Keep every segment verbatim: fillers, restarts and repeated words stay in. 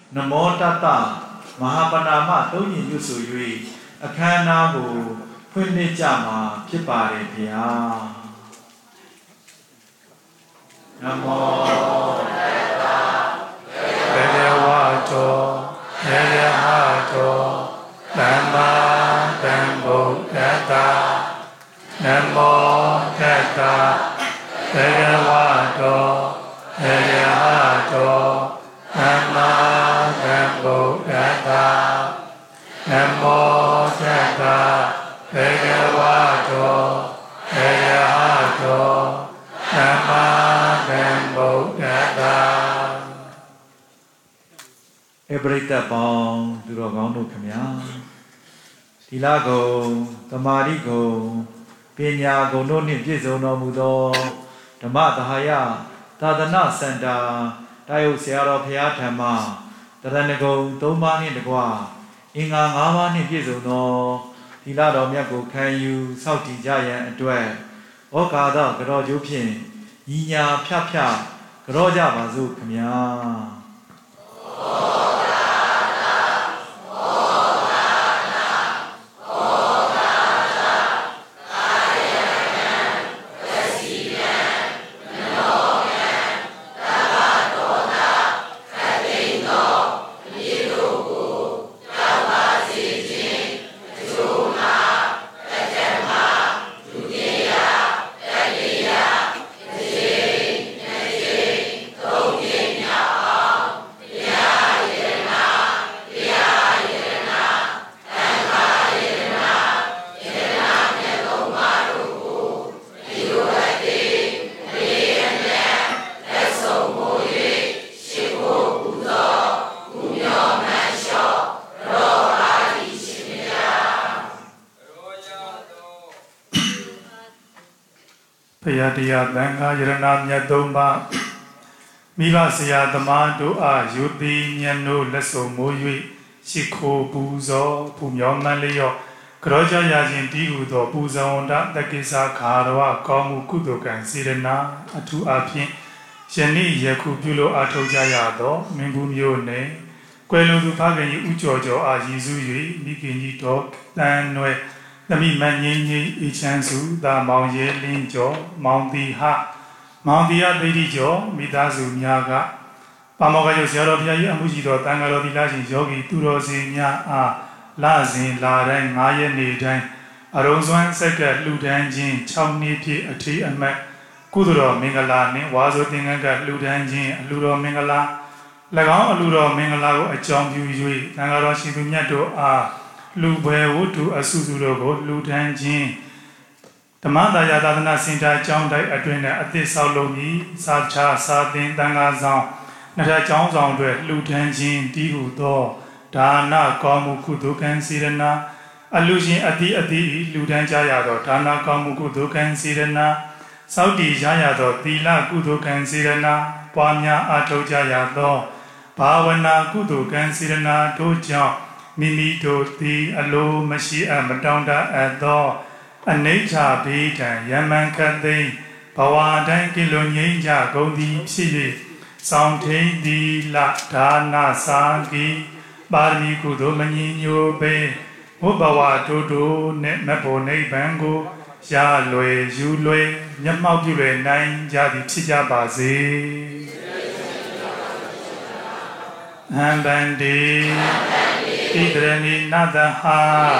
Namo Tata Mahapanama Tony Yusui Akanago Punijama Kipari Pia Namo Tata Bedewato Bedehato Dhamma Dhammo Tata Namo Tata Bedewato Bedehato Namo Thammo Tata Namo Tata Bhagavato Arahato Namo Thammo Tata Ebrita Bong Durogonu Kamya Tilago Tamarigo Pinya Gono Nipizo no Mudo Dhamatahaya Tadana Santa Tayo Searo Piatama Tadanago Tomani Degua Inga Ngawani Pizo no Tilado Miako Kayu Sauti Jaya and Dwe Okada Garojo Pin Yinya Pia Garoja Bazu Kamya Payadiya Danga Yarana Yadomba Miva Saya Damado A Yudi Nyano Leso Moyui Shiko Buzo Pumyon Maleo Groja Yajin Diudo Buza Onda Dakisa Karawa Komu Kudokan Sirena Atu Apin Shani Yaku Bulo Atojayado Mimbumyo Ne Quello du Pagani Ujojo A Yizui Mikini Dog Danwe Nami Manyi Ichansu, the Mauye Linjo, Mounti Ha, Mountia Dijo, Midazu Nyaga, Pamogayo Serovia, Amujido, Tangalo di Laji, Yogi, Turosia, A, Lazin, Laren, Maya Nidan, Arozwan Seka, Ludanjin, Chomni, a tree and Mac, Kuduro, Mingalani, Wazo Tinga, Ludanjin, Luro Mingala, Lagon, Luro Mingala, a Chom Yui, Tangarashi Dunyato, A. Lube Wutu Asuzurogo, Ludanjin. The Manda Yadana Sinta John Dai Adrena at this Salomi, Sacha, Sadin, Dangazan, Nata John Zondre, Ludanjin, Dihu Do, Dana, Gomu Kudukan Sirena, Allusion at the Adi, Ludanjayado, Dana Gomu Kudukan Sirena, Saudi Jayado, Dila Kudukan Sirena, Panya Ato Jayado, Pawana Kudukan Sirena, Dojan. Mimi do the alo mashi amadonda at the Anacha Beta Yaman Kade Pawa Dankilo Ninja Gondi Psi Soundtain di La Dana Sangi Barmi Kudomani Yobe Ubawa Dodo Net Mapo Ne Bango Ya Lue Yu Lue Yamau Yule Nine Jadi Psija Bazi Ambandi Idreni Nadaha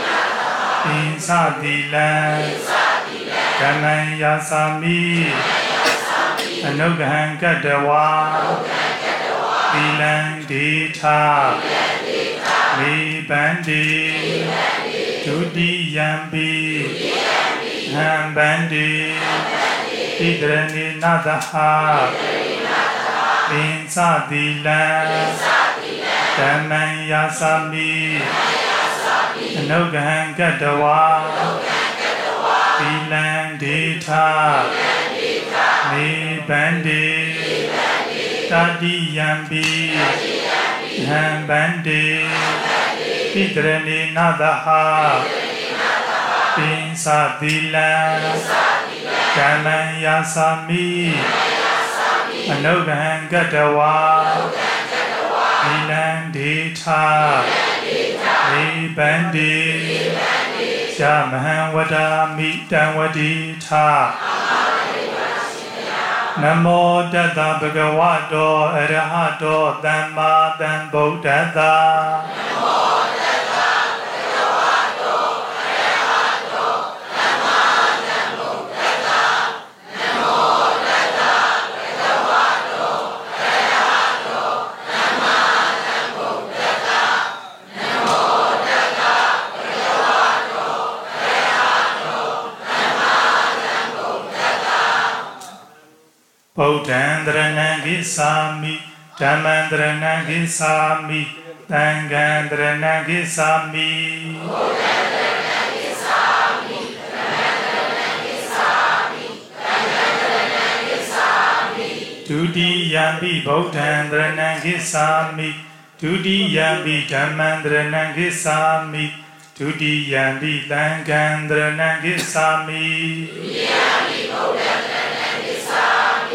Insadilan Kanan Yasami Anugahan Kadawa Dilan Dita Mi Bandi Tudi Yambi Hambandi Idreni Nadaha Insadilan Kanan Yasami Anugahan Kadawa Dilan Dita Mi Bandi Tadi Yambi Hambandi Idreni Nadaha Insadilan Kanan Yasami Anugahan Kadawa Dilan န္ဒေထာနိဗ္ဗန္တိယမဟံဝဒာမိတံဝတိထာနမောတတဗုဒ္ဓဝါတောအရဟတောသမ္မာသမ္ဗုဒ္ဓတ္တဗုဒ္ဓံတရဏံဂိသာမိဓမ္မံတရဏံဂိသာမိသံဃံတရဏံဂိသာမိဗုဒ္ဓံတရဏံဂိသာမိဓမ္မံတရဏံဂိသာမိသံဃံတရဏံဂိသာမိဒုတိယံပိဗုဒ္ဓံတရဏံဂိသာမိဒုတိယံပိဓမ္မံတရဏံဂိသာမိဒုတိယံပိသံဃံတရဏံဂိသာမိဒုတိယံပိဗုဒ္ဓံတရဏံဂိသာမိ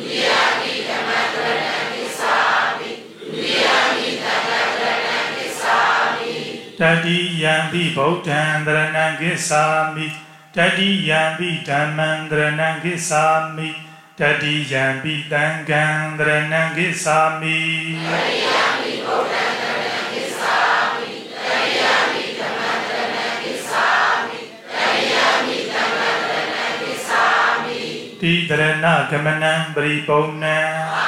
တတိယံပိဗုဒ္ဓံတရဏံဂိသာမိတတိယံပိဓမ္မံတရဏံဂိသာမိတတိယံပိသံဃံတရဏံဂိသာမိတတိယံပိဗုဒ္ဓံတရဏံဂိသာမိတတိယံပိဓမ္မံတရဏံဂိသာမိတတိယံပိသံဃံတရဏံဂိသာမိတိတရဏဂမနံပရိပုံဏံ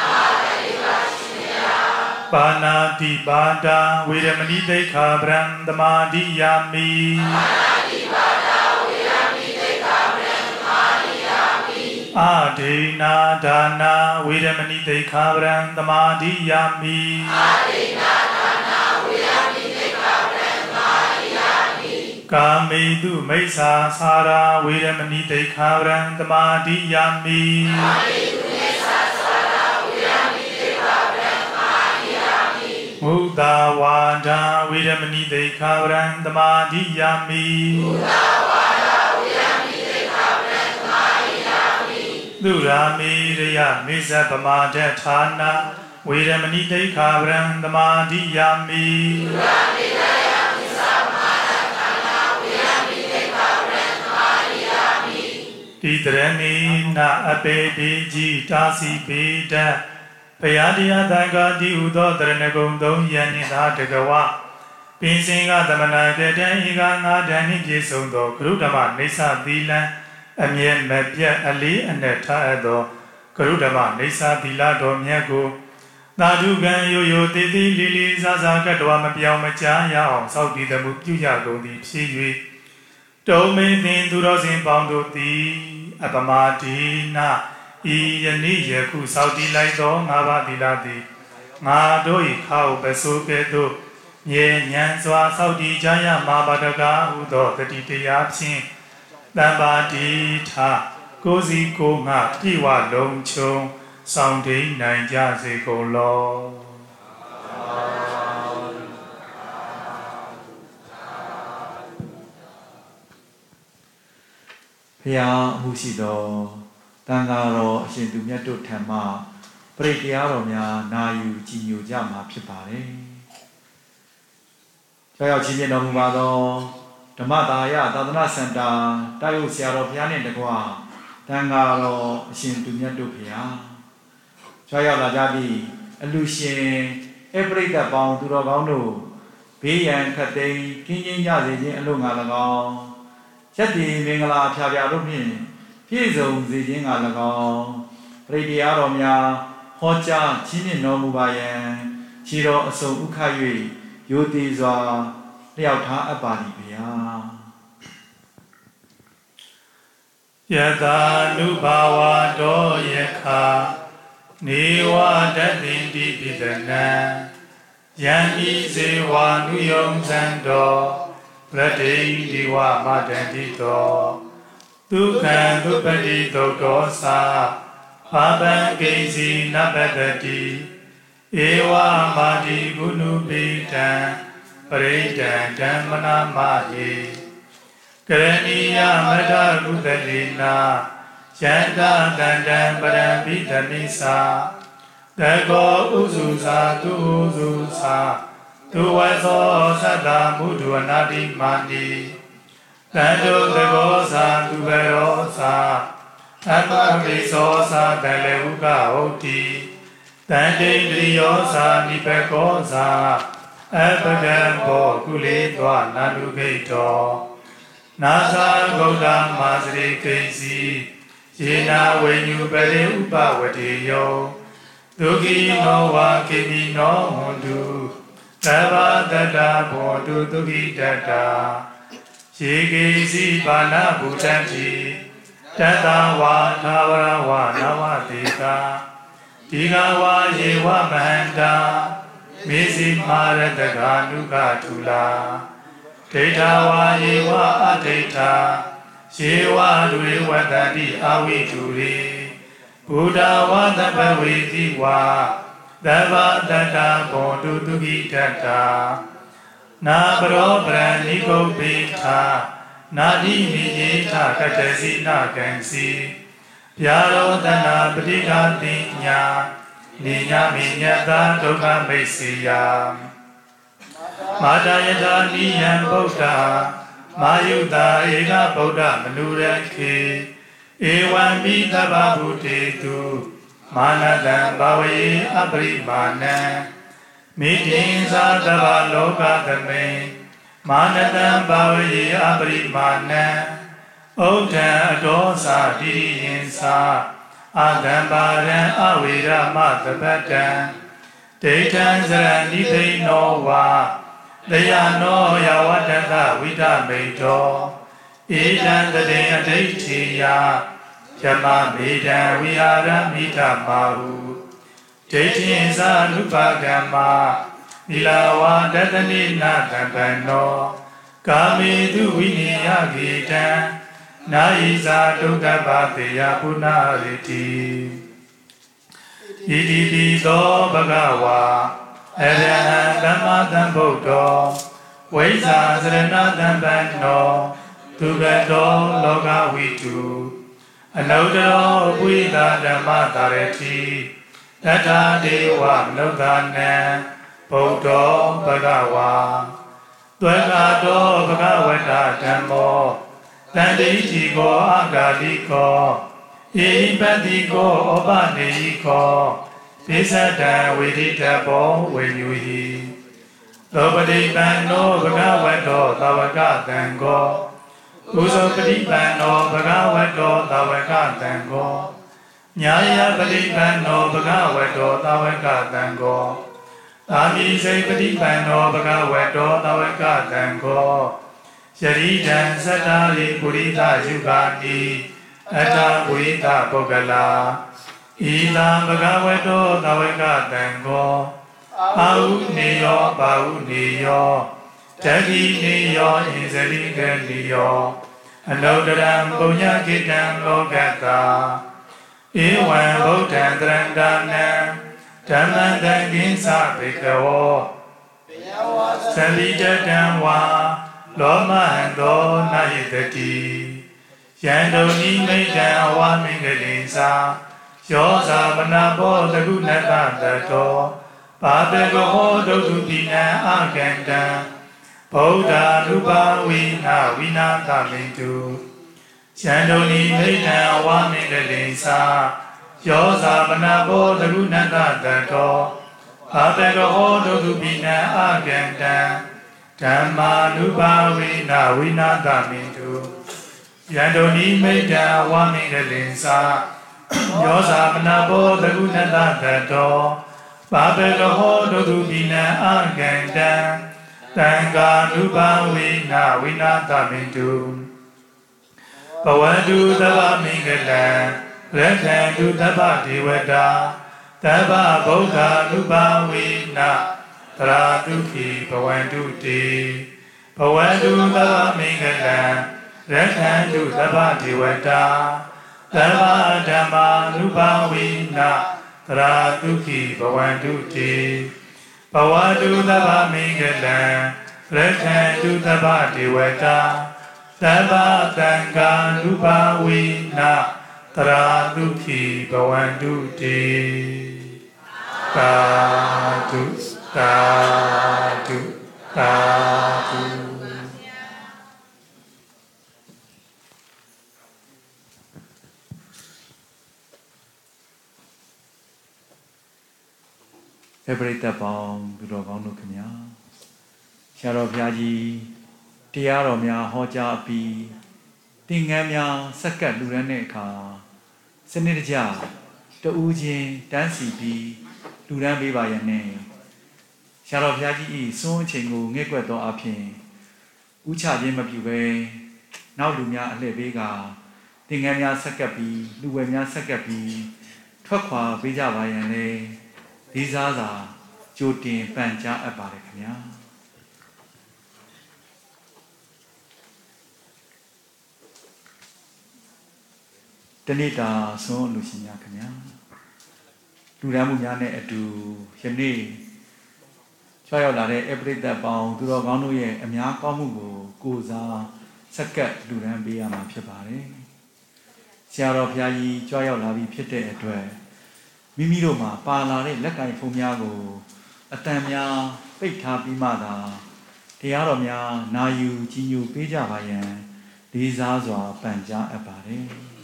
ပါဏာတိပါဒာဝေရမဏိတိခာဗြဟ္မသမာဓိယာမိပါဏာတိပါဒာဝေရမဏိတိခာဗြဟ္မသမာဓိယာမိအာဒေနာဒါနာဝေရမဏိတိခာဗြဟ္မသမာဓိယာမိအာဒေနာဒါနာဝေရမဏိတိခာဗြဟ္မသမာဓိယာမိကာမေတုမိစ္ဆာသာရာဝေရမဏိတိခာဗြဟ္မသမာဓိယာမိကာမေတုမိစ္ဆာသာရာဝေရမဏိတိခာဗြဟ္မမုဒ္ဒဝါဒာဝေရမဏိတိခာဗြဟ္မသမာဓိယာမိမုဒ္ဒဝါဒာဝေရမဏိတိခာဗြဟ္မသမာဓိယာမိသုရာမေရယမေဇဗမာဒဌာနာဝေရမဏိတိခာဗြဟ္မသမာဓိယာမိသုရာမေရယမေဇဗမာဒဌာနာဝေရမဏိတိခာဗြဟ္မသမာဓိယာမိတိတရဏိနာအပေပိจิတာစီပေဒဘုရားတရားသံဃာတိဟုသောတရဏဂုံသုံးယန္နိသာတကဝပင်စင်ကသမဏတေတံဤကငါးတန်နှင့်ပြည့်စုံသောကရုဓမ္မနေသသီလံအမြဲမပြတ်အလေးအနက်ထားအပ်သောကရုဓမ္မနေသသီလတော်မြတ်ကိုသာဓုကံရိုရိုတည်တည်လီလီစားစားကတ္တဝမပြောင်းမကြားရအောင်စောင့်တည်သမှုပြုကြကုန်သည်ဖြစ်၍တုံမေသင်သူတော်စင်ပေါင်းတို့သည်အပမဒီနာဤယနေ့ယခုစောင့်တည်လိုက်သောငါးပါးသီလသည်ငါတို့၏ခါဟုပစိုးကဲ့သို့မြေဉာဏ်စွာစောင့်တည်ကြရမှာပါတကားဟုသောတတိတရားဖြင့်တမ္ပါတိထကိုယ်စီကိုယ်ငါပြည့်ဝလုံးချုံဆောင်တည်နိုင်ကြစေကုန်လောဘုရားအမှုရှိသောတန်ဃာတော်အရှင်သူမြတ်တို့ထံမှပရိတရားတော်များနာယူကြည်ညိုကြမှာဖြစ်ပါတယ်။ကြောက်ရောက်ချင်းပြတော်မူပါသောဓမ္မတာယသာသနာစင်တာတာယုဆရာတော်ဘုရားနှင့်တကွာတန်ဃာတော်အရှင်သူမြတ်တို့ဘုရားကြောက်ရောက်လာကြပြီးအလူရှင်အပရိသတ်ပေါင်းသူတော်ကောင်းတို့ဘေးရန်ခတ်သိမ်းကင်းကျင်းကြစေခြင်းအလို့ငါ၎င်းရက်တည်မင်္ဂလာဖြာဖြာတို့ဖြင့်ပြည့်စုံစေခြင်းက၎င်းပရိတရားတော်များဟောကြားချင်းမြင့်တော်မူပါယံခြေတော်အစုံဥခတ်၍ရိုသေစွာလျှောက်ထားအပ်ပါသည်ဗျာယတာနုဘာဝတောယခာနေဝတတိတိပိတနံယံဤစေဝါနုယုံသံတော်ပရတိဒီဝမတန္တိတောဒုက္ခံဒုပတိသုတ်တော်သာဘာပံကိစီနပတတိဧဝမာတိကုဏုပိတံပရိဒံဓမ္မနာမဟိကရဏီယမထကုသလိနာယန္တတန္တံပရံပိသမိသာသ Dego uzusa tu uzusa tu waso sata mudu anadi mandi Dando degosa tu verosa Amma visosa dele uga oti Dande driosa nipekosa Epagambo kulitwa nandugaito Nasa Gauda Masri Kaisi Jena Wenyu Bere Upa Wadiyo Duki no wa kimi no mundu Tava dada bondu duki dada Shiki si bana butanti Tata wa tavara wa nawadika Tiga wa yewa mahanda Misi maradaga nuga tula Data wa yewa adata Shewa dure wadadi awi dure Buddha wa dapa vedi wa Dava dada bondu dugi dada Na bro brani go bita Nadi mijita katasi na kansi Pyaro dana pradika dinya Ninya minyata doka meisiya Madayata niyam Buddha Mayuta eka Buddha manuranki Ewan bita tu Manadam bhawaye aprimana Mitin sadava loka dame Manadam bhawaye aprimana Odhan adosa diriyensa Adambaran avira matabatan Deitan zarani no wa Dayano yawadanda vida meito Edan tadaya deitiya Yama medan vihara mita mahu Deitin sa nupagama Nilawa dadani natambano Kami tu viniya gitan Naisa dukkha bhateya punariti Iti to bhagava Arahan dhammadam buddho Vaisa sarana dhammano Tugato loka vitu Anaudaro puita dhamma tarati Tata dewa manodhana Buddho bhagava Dvagato bhagavata dhammo Tanditiko agaliko Impatiko opaniko Tisata viditabo venyuhi Lopatipano bhagavato tavaka tango Usopatipano bhagavato tavaka tango Nyaya patipano bhagavato tavaka tango Amisai patipano bhagavato tavaka tango Sharidan Satari Purita Yugati Ata Purita Pogala Ida Bhagavato Tavaka Tango Au Niyo Bau Niyo Tagi Niyo Inzalika Niyo Anodaram Punya Kitam Lokata Iwan Bhutan Trandanam Dhammadangin Sapikawo Salita Dhamwa Loma Hando Nayitati Yandoni Maidan Awamingalinsa Yosa Manabo Lagunata Dato Padago Dotupina Aganda Boda Lupa Wina Wina Tamintu Yandoni Maidan Awamingalinsa Yosa Manabo Lagunata Dato Padago Dotupina Aganda Dhamma nupa vina vina dhamintu Yandoni meida wamingalinsa Yosa manabo dhagunata dhato Babagaho dodubina aganda Tanga nupa vina vina dhamintu Pavandu dhava mingala Rekhandu dhava divada Dhava bodha nupa vina Taraduki Pavandu Te Pavandu Dava Mingala Rekhandu Dava Devata Dava Dhamma Nupavina Taraduki Pavandu Te Pavandu Dava Mingala Rekhandu Dava Devata Dava Dhamma Nupavina Taraduki Pavandu Te Tadu, tadu, tadu. Everyday bong, bilo bong lu kenya. Sharo piaji, tiaro mia hoja pi, tinggal mia sekat lurane ka, senirja, tu ujin dan sipi, luran bebayane. Sharo piaji i sun chengu ngekwe to api, ucha jem mapiwe, nau lumia lebega, tinggal mia sekat pi, luwe mia sekat pi, twakwa beja bayane. Disaza, Jodin Panja Abareknya. Tenita son Lucinia Kanya. Duramunyane edu, Yene. Choyolare, every day bound, Duroganoye, Amia Kamugo, Goza, Sakat, Durambia Mapabare. Sierra Piai, Choyolavi Pite Edward. Mimidoma, Palare, Lakai Fumiago, Atamia, Beta Bimada, Tiaromia, Nayu, Ginu, Beja Bayan, Dizazwa, Panja Abare.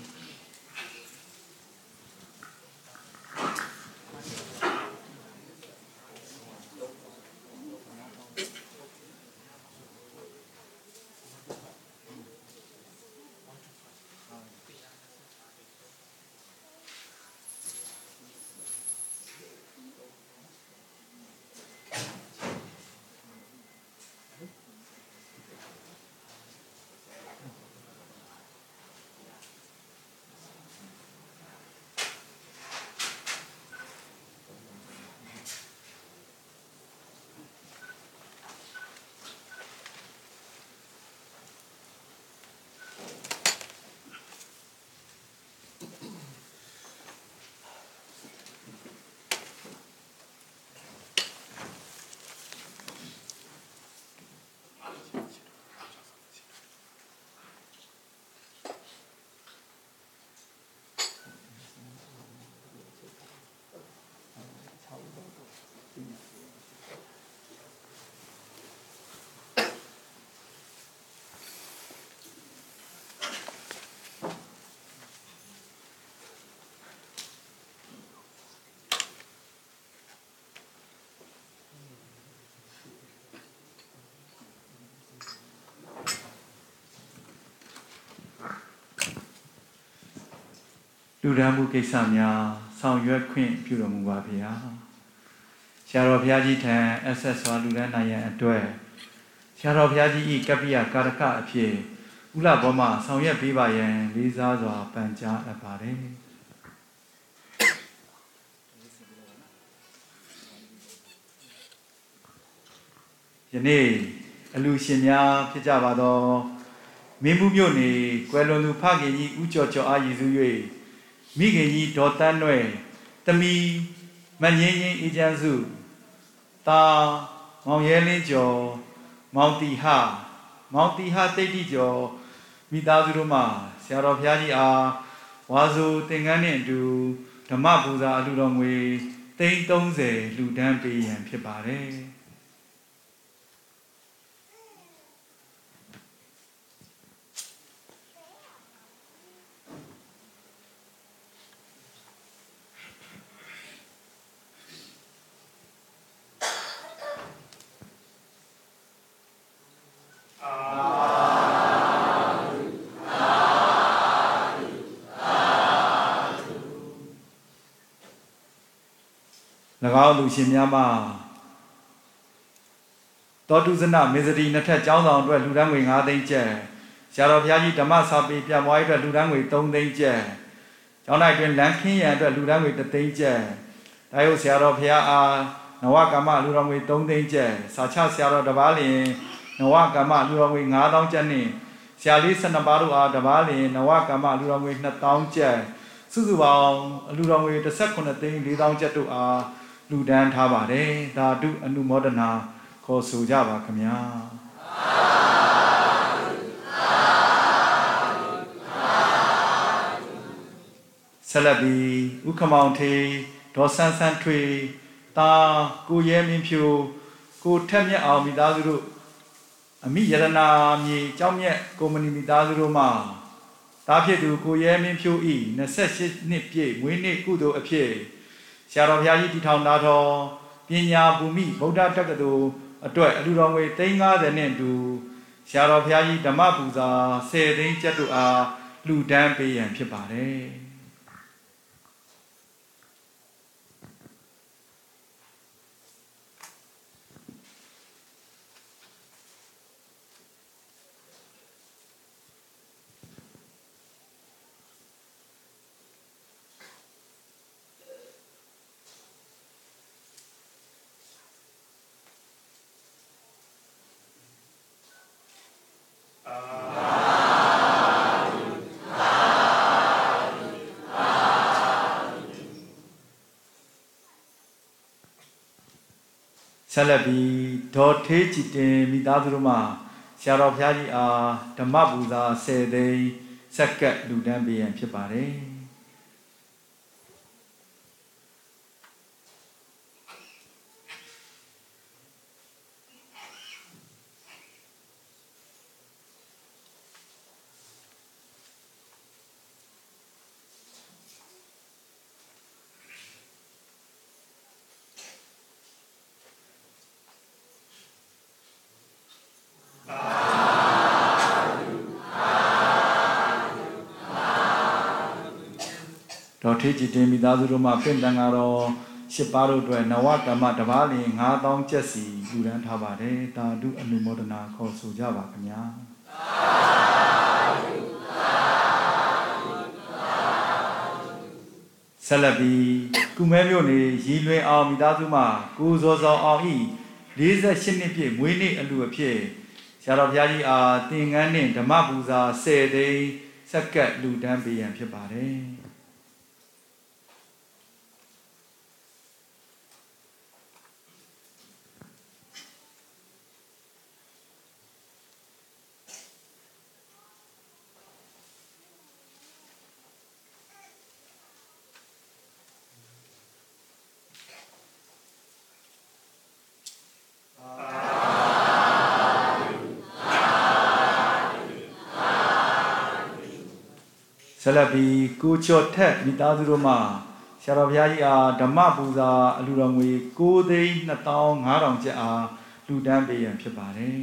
Duramu Kisamia, Sound Your Queen, Puromubia. Sharo Piaji Tan, S S Waludanaya and Dwell. Sharo Piaji, Kapia, Karaka, Pie, Ula Boma, Sound Your Bibayan, Liza, Panja, Apare. Yene, Alucinia, Pijavado, Mimbumione, Quelonu Pagini, Ucho Ayizue. Migeni Dotanwe, Tami, Manyan Ijanzu, Ta, Mount Yelijo, Mounty Ha, Mounty Ha Tedijo, Midazuruma, Sierra Piadia, Wazu, Tengane, do, Tamabuza, Ludongwe, Tain Tonze, Ludampi, and Pibare. Nagao Luciama Totuzana, Misery, Nata, Jown, Ludangwing, are they chair. Sharo Piaji, Damasapi, Piamoida, Ludangwing, Tong they chair. John I can Lanky and Ludangwing the danger. Dio Sharo Pia, Nawakama, Ludangwing, Tong danger. Sacha Sharo the Valley, Nawakama, Ludangwing, Adon Jenny. Shalis and Nabaru, the Valley, Nawakama, Ludangwing, the town chair. Suzuang, Ludangwing, the second thing, Lidang Jetu are. Ludan Tabare, Dadu and Modena, Kosu Java Kamia. Celebi, Ukamonte, Dosan Santri, ตากูเยมิพิวกูแทบเนี่ยเอามิตาสุรุมิยรนามีเจ้าเนี่ยกูมันมิตาสุรุมาตาเพียดูกูเยมิพิวอีเนเซชินิเปียมวยนิกูดูอเพียเสียรพยายีที่ทางนาทอปัญญาภูมิบุตรจักรดูด้วยอดุรองเวติงาเดเนดูเสียรพยายีธรรมบูชาเสดิงจัตุอาลูดันเปียนဖြစ်ပါတယ်ဆက်လက်ပြီးဒေါ်ထေးကြည်တင်မိသားစုတို့မှဆရာတော်ဘုရားကြီးအားဓမ္မပူဇာဆယ်သိန်းဆက်ကပ်လူတန်းပေးရန်ဖြစ်ပါတယ်တော်ထေးကြည်တင်မိသားစုတို့မှပင့်တန်ကတော့ရှစ်ပါးတို့အတွက်နဝကမ္မတပါးလင်ငါးသောင်းကျပ်စီလူရန်ထားပါတယ်တာဓုအနုမောဒနာခေါ်ဆိုကြပါခင်ဗျာဆက်လက်ပြီးကုမဲမြို့နေရီလွင်အောင်မိသားစုမှကိုဇော်စောအောင်ဤ၄၈နှစ်ပြည့်မွေးနေ့အလူအဖြစ်ဆရာတော်ဘုရားကြီးအားသင်္ကန်းနှင့်ဓမ္မပူဇာဆယ်သိန်းဆက်ကပ်လူတန်းပေးရန်ဖြစ်ပါတယ်ဆက်လက်ပြီးကိုချော့ထက်မိသားစုတို့မှဆရာတော်ဘုရားကြီးအားဓမ္မပူဇာအလှူတော်ငွေ၉သိန်း၂သောင်း၅ထောင်ကျပ်အားလှူဒန်းပေးရန်ဖြစ်ပါတယ်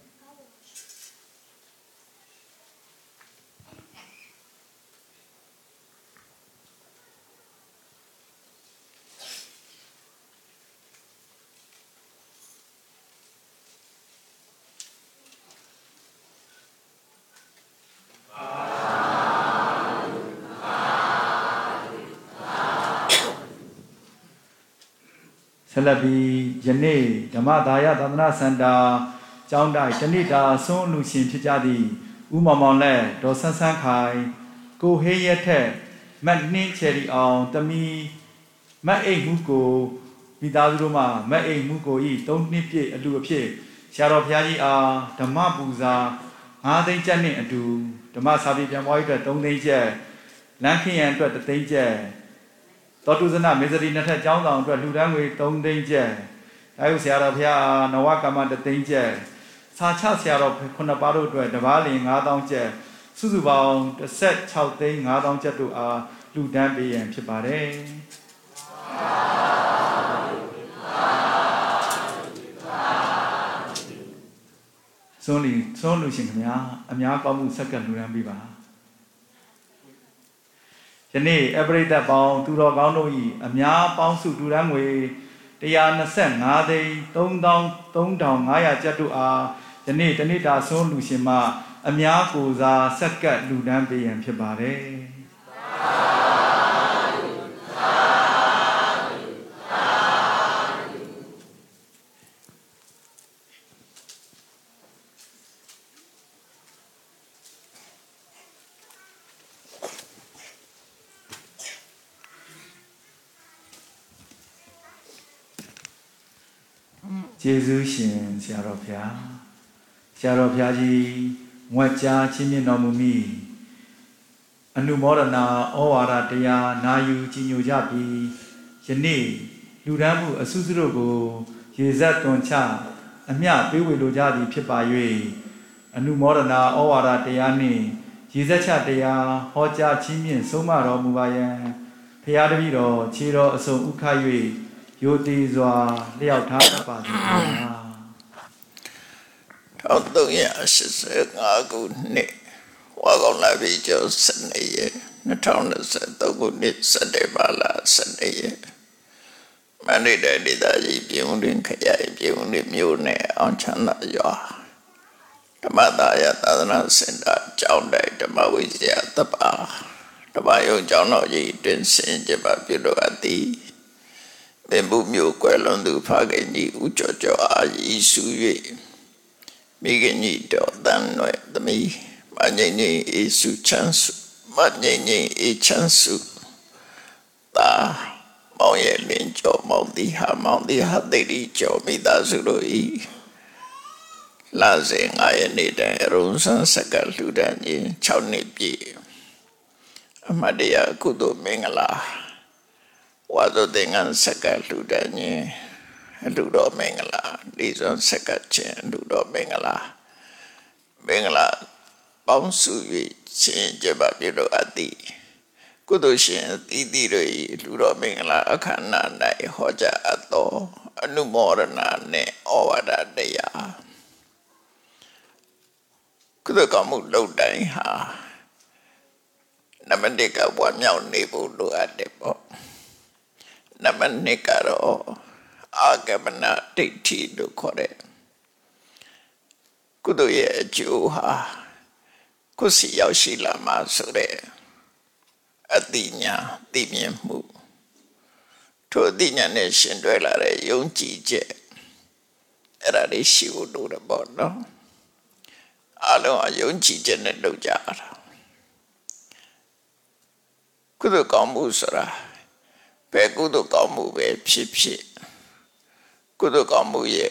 ဆက်လက်ပြီးယနေ့ဓမ္မဒါယသာသနာစင်တာကျောင်းတိုက်တဏိတာဆွမ်းလူရှင်ဖြစ်ကြသည့်ဦးမောင်မောင်လက်ဒေါ်ဆန်းဆန်းခိုင်ကိုဟေးရက်ထက်မတ်နှင်းချယ်ရီအောင်တမီမတ်အိတ်မှုကိုမိသားစုတို့မှမတ်အိတ်မှုကိုဤသုံးနှစ်ပြည့်အလူအဖြစ်ဆရာတော်ဘုရားကြီးအားဓမ္မပူဇာ၅သိန်းကျပ်နှင့်အတူဓမ္မစာပေပြန်ပွားရေးအတွက်၃သိန်းကျပ်လမ်းခင်းရန်အတွက်တစ်သိန်းကျပ်တော်တုဇနမေဇရီနှစ်ထက်ကျောင်းဆောင်အတွက်လှူဒန်းငွေ၃သိန်းကျပ်အဲဟုဆရာတော်ဘုရားနဝကမ္မတစ်သိန်းကျပ်စာချဆရာတော်ခုနှစ်ပါးတို့အတွက်တပါးလင်၅သောင်းကျပ်စုစုပေါင်း၁၆သိန်း၅သောင်းကျပ်တို့အားလှူဒန်းပေးရန်ဖြစ်ပါတယ်ဆုံးလီဆုံးလူရှင်ခင်ဗျာအများကောင်းမှုဆက်ကလှူဒန်းပေးပါယနေ့အပရိသတ်ပေါင်းသူတော်ကောင်းတို့၏အများပေါင်းစုလှူဒန်းငွေ၁၂၅သိန်း၃သောင်း၃ထောင်၅ရာကျပ်တို့အားယနေ့တနေ့တာဆုံးလူရှင်မှအများကိုစားဆက်ကပ်လှူဒန်းပေးရန်ဖြစ်ပါတယ်ကျေးဇူးရှင်ဆရာတော်ဘုရားဆရာတော်ဘုရားကြီးငွက်ကြားချင်းမြင့်တော်မူမိအနုမောဒနာဩဝါဒတရားနာယူကြီးညိုကြပြီးယနေ့လူဒန်းမှုအဆုစုတို့ကိုရေဇက်တွန်ချအမျှပေးဝေလိုကြသည်ဖြစ်ပါ၍အနုမောဒနာဩဝါဒတရားနှင့်ရေဇက်ချတရားဟောကြားချင်းဖြင့်ဆုံးမတော်မူပါယံဖရာတပည့်တော်ခြေတော်အစုံဥခ၍ယိုတိစွာလျှောက်ထားပါသည်ဗျာထောင်သုံးရာ၈၅ခုနှစ်ဝါကောင်လာပြီကျော်စနေရက်၂၀၂၃ခုနှစ်စက်တင်ဘာလ၁၂ရက်မန္တလေးတိုင်းဒေသကြီးပြည်ဦးတွင်ခရိုင်ပြည်ဦးတွင်မြို့နယ်အောင်ချမ်းသာရွာဓမ္မသာယသာသနာစင်တာကျောင်းတိုင်ဓမ္မဝိဇ္ဇာတပါဓမ္မယုံကျောင်းတော်ကြီးတွင်ဆင်ကျပါပြုလို့အပ်သည်သင်္ဘူးမြို့ကွယ်လွန်သူဖခင်ကြီးဦးကျော်ကျော်အားရည်စူ၍မိခင်ကြီးတော်တန်ွယ်သမီးမငိမ့်ငိမ့်အေစုချမ်းစုမငိမ့်ငိမ့်အေချမ်းစုသာမောင်ရဲ့လင်းကျော်မောင်ဒီဟာမောင်ဒီဟာတိတ်ဒီကျော်မိသားစုတို့ဤလာစေငါရဲ့နေတဲ့ရုံဆန်းစကလူဒန်းကြီး၆နှစ်ပြည့်အမတ်တရားကုသိုလ်မင်္ဂလာဝါဒသင်္ကန်းစကလူဒန်းကြီးလူတော်မင်္ဂလာဒီစွန်စကချင်းလူတော်မင်္ဂလာမင်္ဂလာပေါင်းစု၍ရှင်ကျပါပြုလို့အပ်သည်ကုသိုလ်ရှင်သီးသီးတို့လူတော်မင်္ဂလာအခမ်းအနား၌ဟောကြားအပ်သောအနုမောဒနာနှင့်ဩဝါဒတရားကုသိုလ်ကောင်းမှုလုပ်တိုင်းဟာနမတိကဝါမြောက်နေဖို့လိုအပ်တယ်ပေါ့နမနိကတော့အာဂမနဒိဋ္ဌိလို့ခေါ်တယ်ကုသိုလ်ရဲ့အကျိုးဟာကိုယ်စီရောက်ရှိလာမှာဆိုတဲ့အတိညာသိမြင်မှုထိုအတိညာနဲ့ရှင်တွဲလာတဲ့ယုံကြည်ချက်အဲ့ဒါလေးရှိဖို့လိုတယ်ပေါ့နော်အလုံးအယုံကြည်ချက်နဲ့လုပ်ကြတာကုသိုလ်ကောင်းမှုဆိုတာဘယ်ကုသိုလ်ကောင်းမှုပဲဖြစ်ဖြစ်ကုသိုလ်ကောင်းမှုရဲ့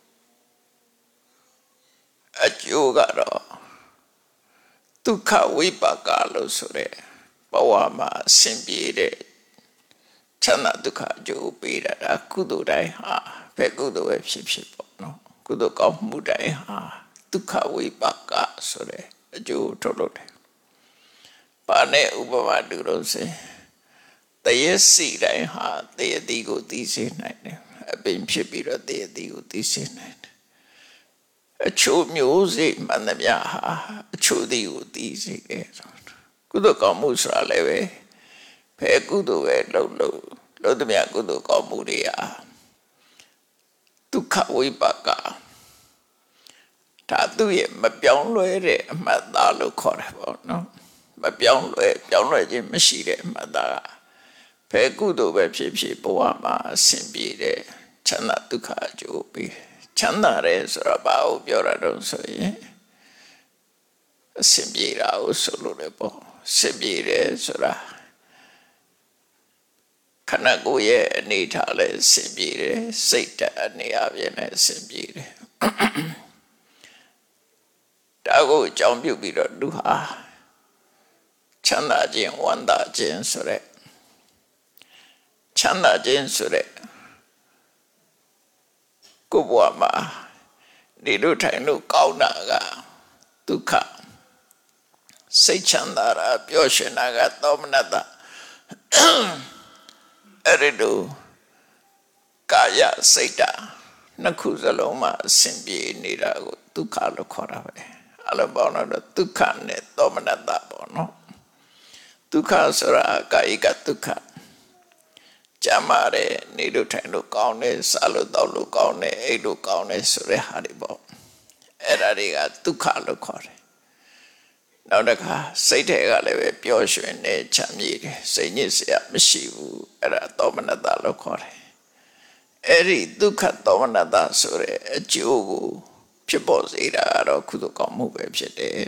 အကျိုးကတော့ဒုက္ခဝိပါကလို့ဆိုတဲ့ဘဝမှာအဆင်ပြေတဲ့ချမ်းသာဒုက္ခအကျိုးပေးတာဒါကုသိုလ်တိုင်းဟာဘယ်ကုသိုလ်ပဲဖြစ်ဖြစ်ပေါ့နော်ကုသိုလ်ကောင်းမှုတိုင်းဟာဒုက္ခဝိပါကဆိုတဲ့အကျိုးထုတ်လို့တယ်ဘာနဲ့ဥပမာတူလို့ဆိုတရေစီတိုင်းဟာတရေတိကိုသိစေနိုင်တယ်အပင်ဖြစ်ပြီးတော့တရေတိကိုသိစေနိုင်တယ်အချို့မျိုးစိမှန်သမျှဟာအချို့တိကိုသိစေတယ်ကုသိုလ်ကောင်းမှုဆိုတာလည်းပဲဘယ်ကုသိုလ်ပဲလုပ်လို့လုပ်သမျှကုသိုလ်ကောင်းမှုတွေဟာဒုက္ခဝိပါကဒါသူရဲ့မပြောင်းလဲတဲ့အမှတ်သားလို့ခေါ်တယ်ပေါ့နော်မပြောင်းလဲပြောင်းလဲခြင်းမရှိတဲ့အမှတ်သားကဘယ်ကုသိုလ်ပဲဖြစ်ဖြစ်ဘဝမှာအဆင်ပြေတဲ့ချမ်းသာဒုက္ခအကျိုးပေးချမ်းသာတယ်ဆိုတာဘာကိုပြောတာတော့ဆိုရင်အဆင်ပြေတာကိုဆိုလို့လည်းပေါ့အဆင်ပြေတယ်ဆိုတာခန္ဓာကိုယ်ရဲ့အနေထားလည်းအဆင်ပြေတယ်စိတ်ဓာတ်အနေအချင်းလည်းအဆင်ပြေတယ်ဒါကိုအကြောင်းပြုပြီးတော့လူဟာချမ်းသာခြင်းဝမ်းသာခြင်းဆိုတဲ့ချမ်းသာခြင်းဆိုတဲ့ကိုယ်ဘဝမှာဒီလိုထိုင်လို့ကောင်းတာကဒုက္ခစိတ်ချမ်းသာတာပျော်ရွှင်တာကသောမနတအဲ့ဒီလိုကာယစိတ်ဓာတ်နှစ်ခုစလုံးမှာအဆင်ပြေနေတာကိုဒုက္ခလို့ခေါ်တာပဲအဲ့လိုပေါ့နော်ဒုက္ခနဲ့သောမနတပေါ့နော်ဒုက္ခဆိုတာကာယကဒုက္ခကြမ်းမာတယ်နေလို့ထိုင်လို့ကောင်းတယ်စားလို့တောက်လို့ကောင်းတယ်အိပ်လို့ကောင်းတယ်ဆိုတဲ့ဟာတွေပေါ့အဲ့ဒါတွေကဒုက္ခလို့ခေါ်တယ်နောက်တစ်ခါစိတ်ထဲကလည်းပဲပျော်ရွှင်နေချမ်းမြေ့တယ်စိတ်ညစ်စရာမရှိဘူးအဲ့ဒါသောမနတလို့ခေါ်တယ်အဲ့ဒီဒုက္ခသောမနတဆိုတဲ့အကျိုးကိုဖြစ်ပေါ်စေတာကတော့ကုသိုလ်ကောင်းမှုပဲဖြစ်တယ်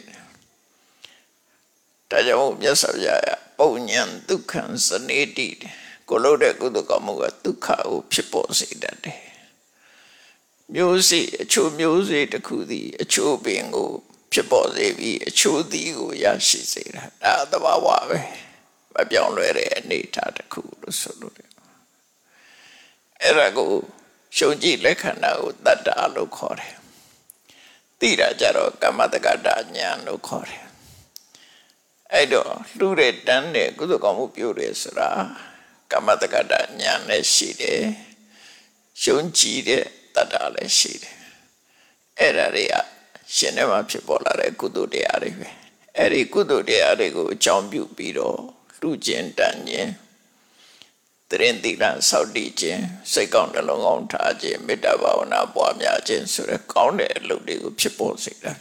ဒါကြောင့်မြတ်စွာဘုရားပုံညံဒုက္ခံစနေတိကိုလို့တဲ့ကုသိုလ်ကောင်းမှုကဒုက္ခကိုဖြစ်ပေါ်စေတတ်တယ်မျိုးစေ့အချို့မျိုးစေ့တစ်ခုသည်အချို့ပင်ကိုဖြစ်ပေါ်စေပြီးအချို့သည်ကိုရရှိစေတာဒါသဘာဝပဲမပြောင်းလဲတဲ့အနေအထားတစ်ခုလို့ဆိုလို့အဲ့ဒါကိုရှုံကြည့်လက်ခံတာကိုတတ္တာလို့ခေါ်တယ်သိတာကြတော့ကမ္မတက္ကတာဉာဏ်လို့ခေါ်တယ်အဲ့တော့လှူတဲ့တန်းတဲ့ကုသိုလ်ကောင်းမှုပြုတယ်ဆိုတာကမ္မတက္ကတာဉာဏ်လည်းရှိတယ်ရှုံကြည့်တဲ့တတ္တာလည်းရှိတယ်အဲ့ဒါတွေကရှင်ထဲမှာဖြစ်ပေါ်လာတဲ့ကုသိုလ်တရားတွေပဲအဲ့ဒီကုသိုလ်တရားတွေကိုအကြောင်းပြုပြီးတော့လှူခြင်းတန်းခြင်းတရင်တိလဆောက်တည်ခြင်းစိတ်ကောင်းနှလုံးကောင်းထားခြင်းမေတ္တာဘာဝနာပွားများခြင်းဆိုတဲ့ကောင်းတဲ့အလုပ်တွေကိုဖြစ်ပေါ်စေတာ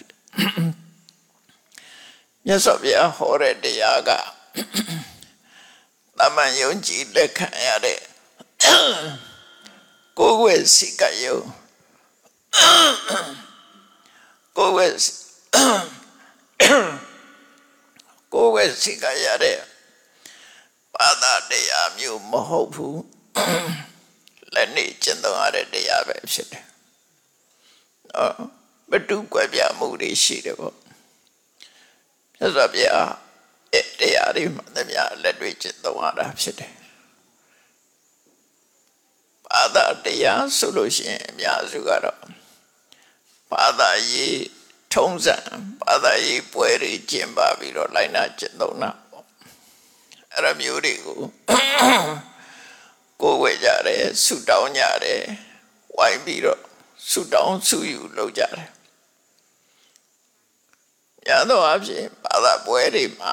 မြတ်စွာဘုရားဟောတဲ့တရားကသမန်ယုံကြည်လက်ခံရတဲ့ကိုယ်ဝဲစိကယုံကိုယ်ဝဲကိုယ်ဝဲစိကရတဲ့ဘာသာတရားမျိုးမဟုတ်ဘူးလက်နေကျင့်သုံးရတဲ့တရားပဲဖြစ်တယ်။နော်မတူကွဲပြားမှုတွေရှိတယ်ပေါ့။မြတ်စွာဘုရားတရားတွေမှသမျှလက်တွေ့ကျင့်သုံးရတာဖြစ်တယ်။ဘာသာတရားဆိုလို့ရှိရင်အများစုကတော့ဘာသာရေးထုံးစံဘာသာရေးပွဲတွေကျင့်ပါပြီးတော့လိုက်နာကျင့်သုံးတာအဲ့ဒါမျိုးတွေကိုကိုယ်ဝဲကြတယ်ဆုတောင်းကြတယ်ဝိုင်းပြီးတော့ဆုတောင်းဆုယူလုပ်ကြတယ်။ညာတော့အဖြစ်ဘာသာပွဲတွေမှာ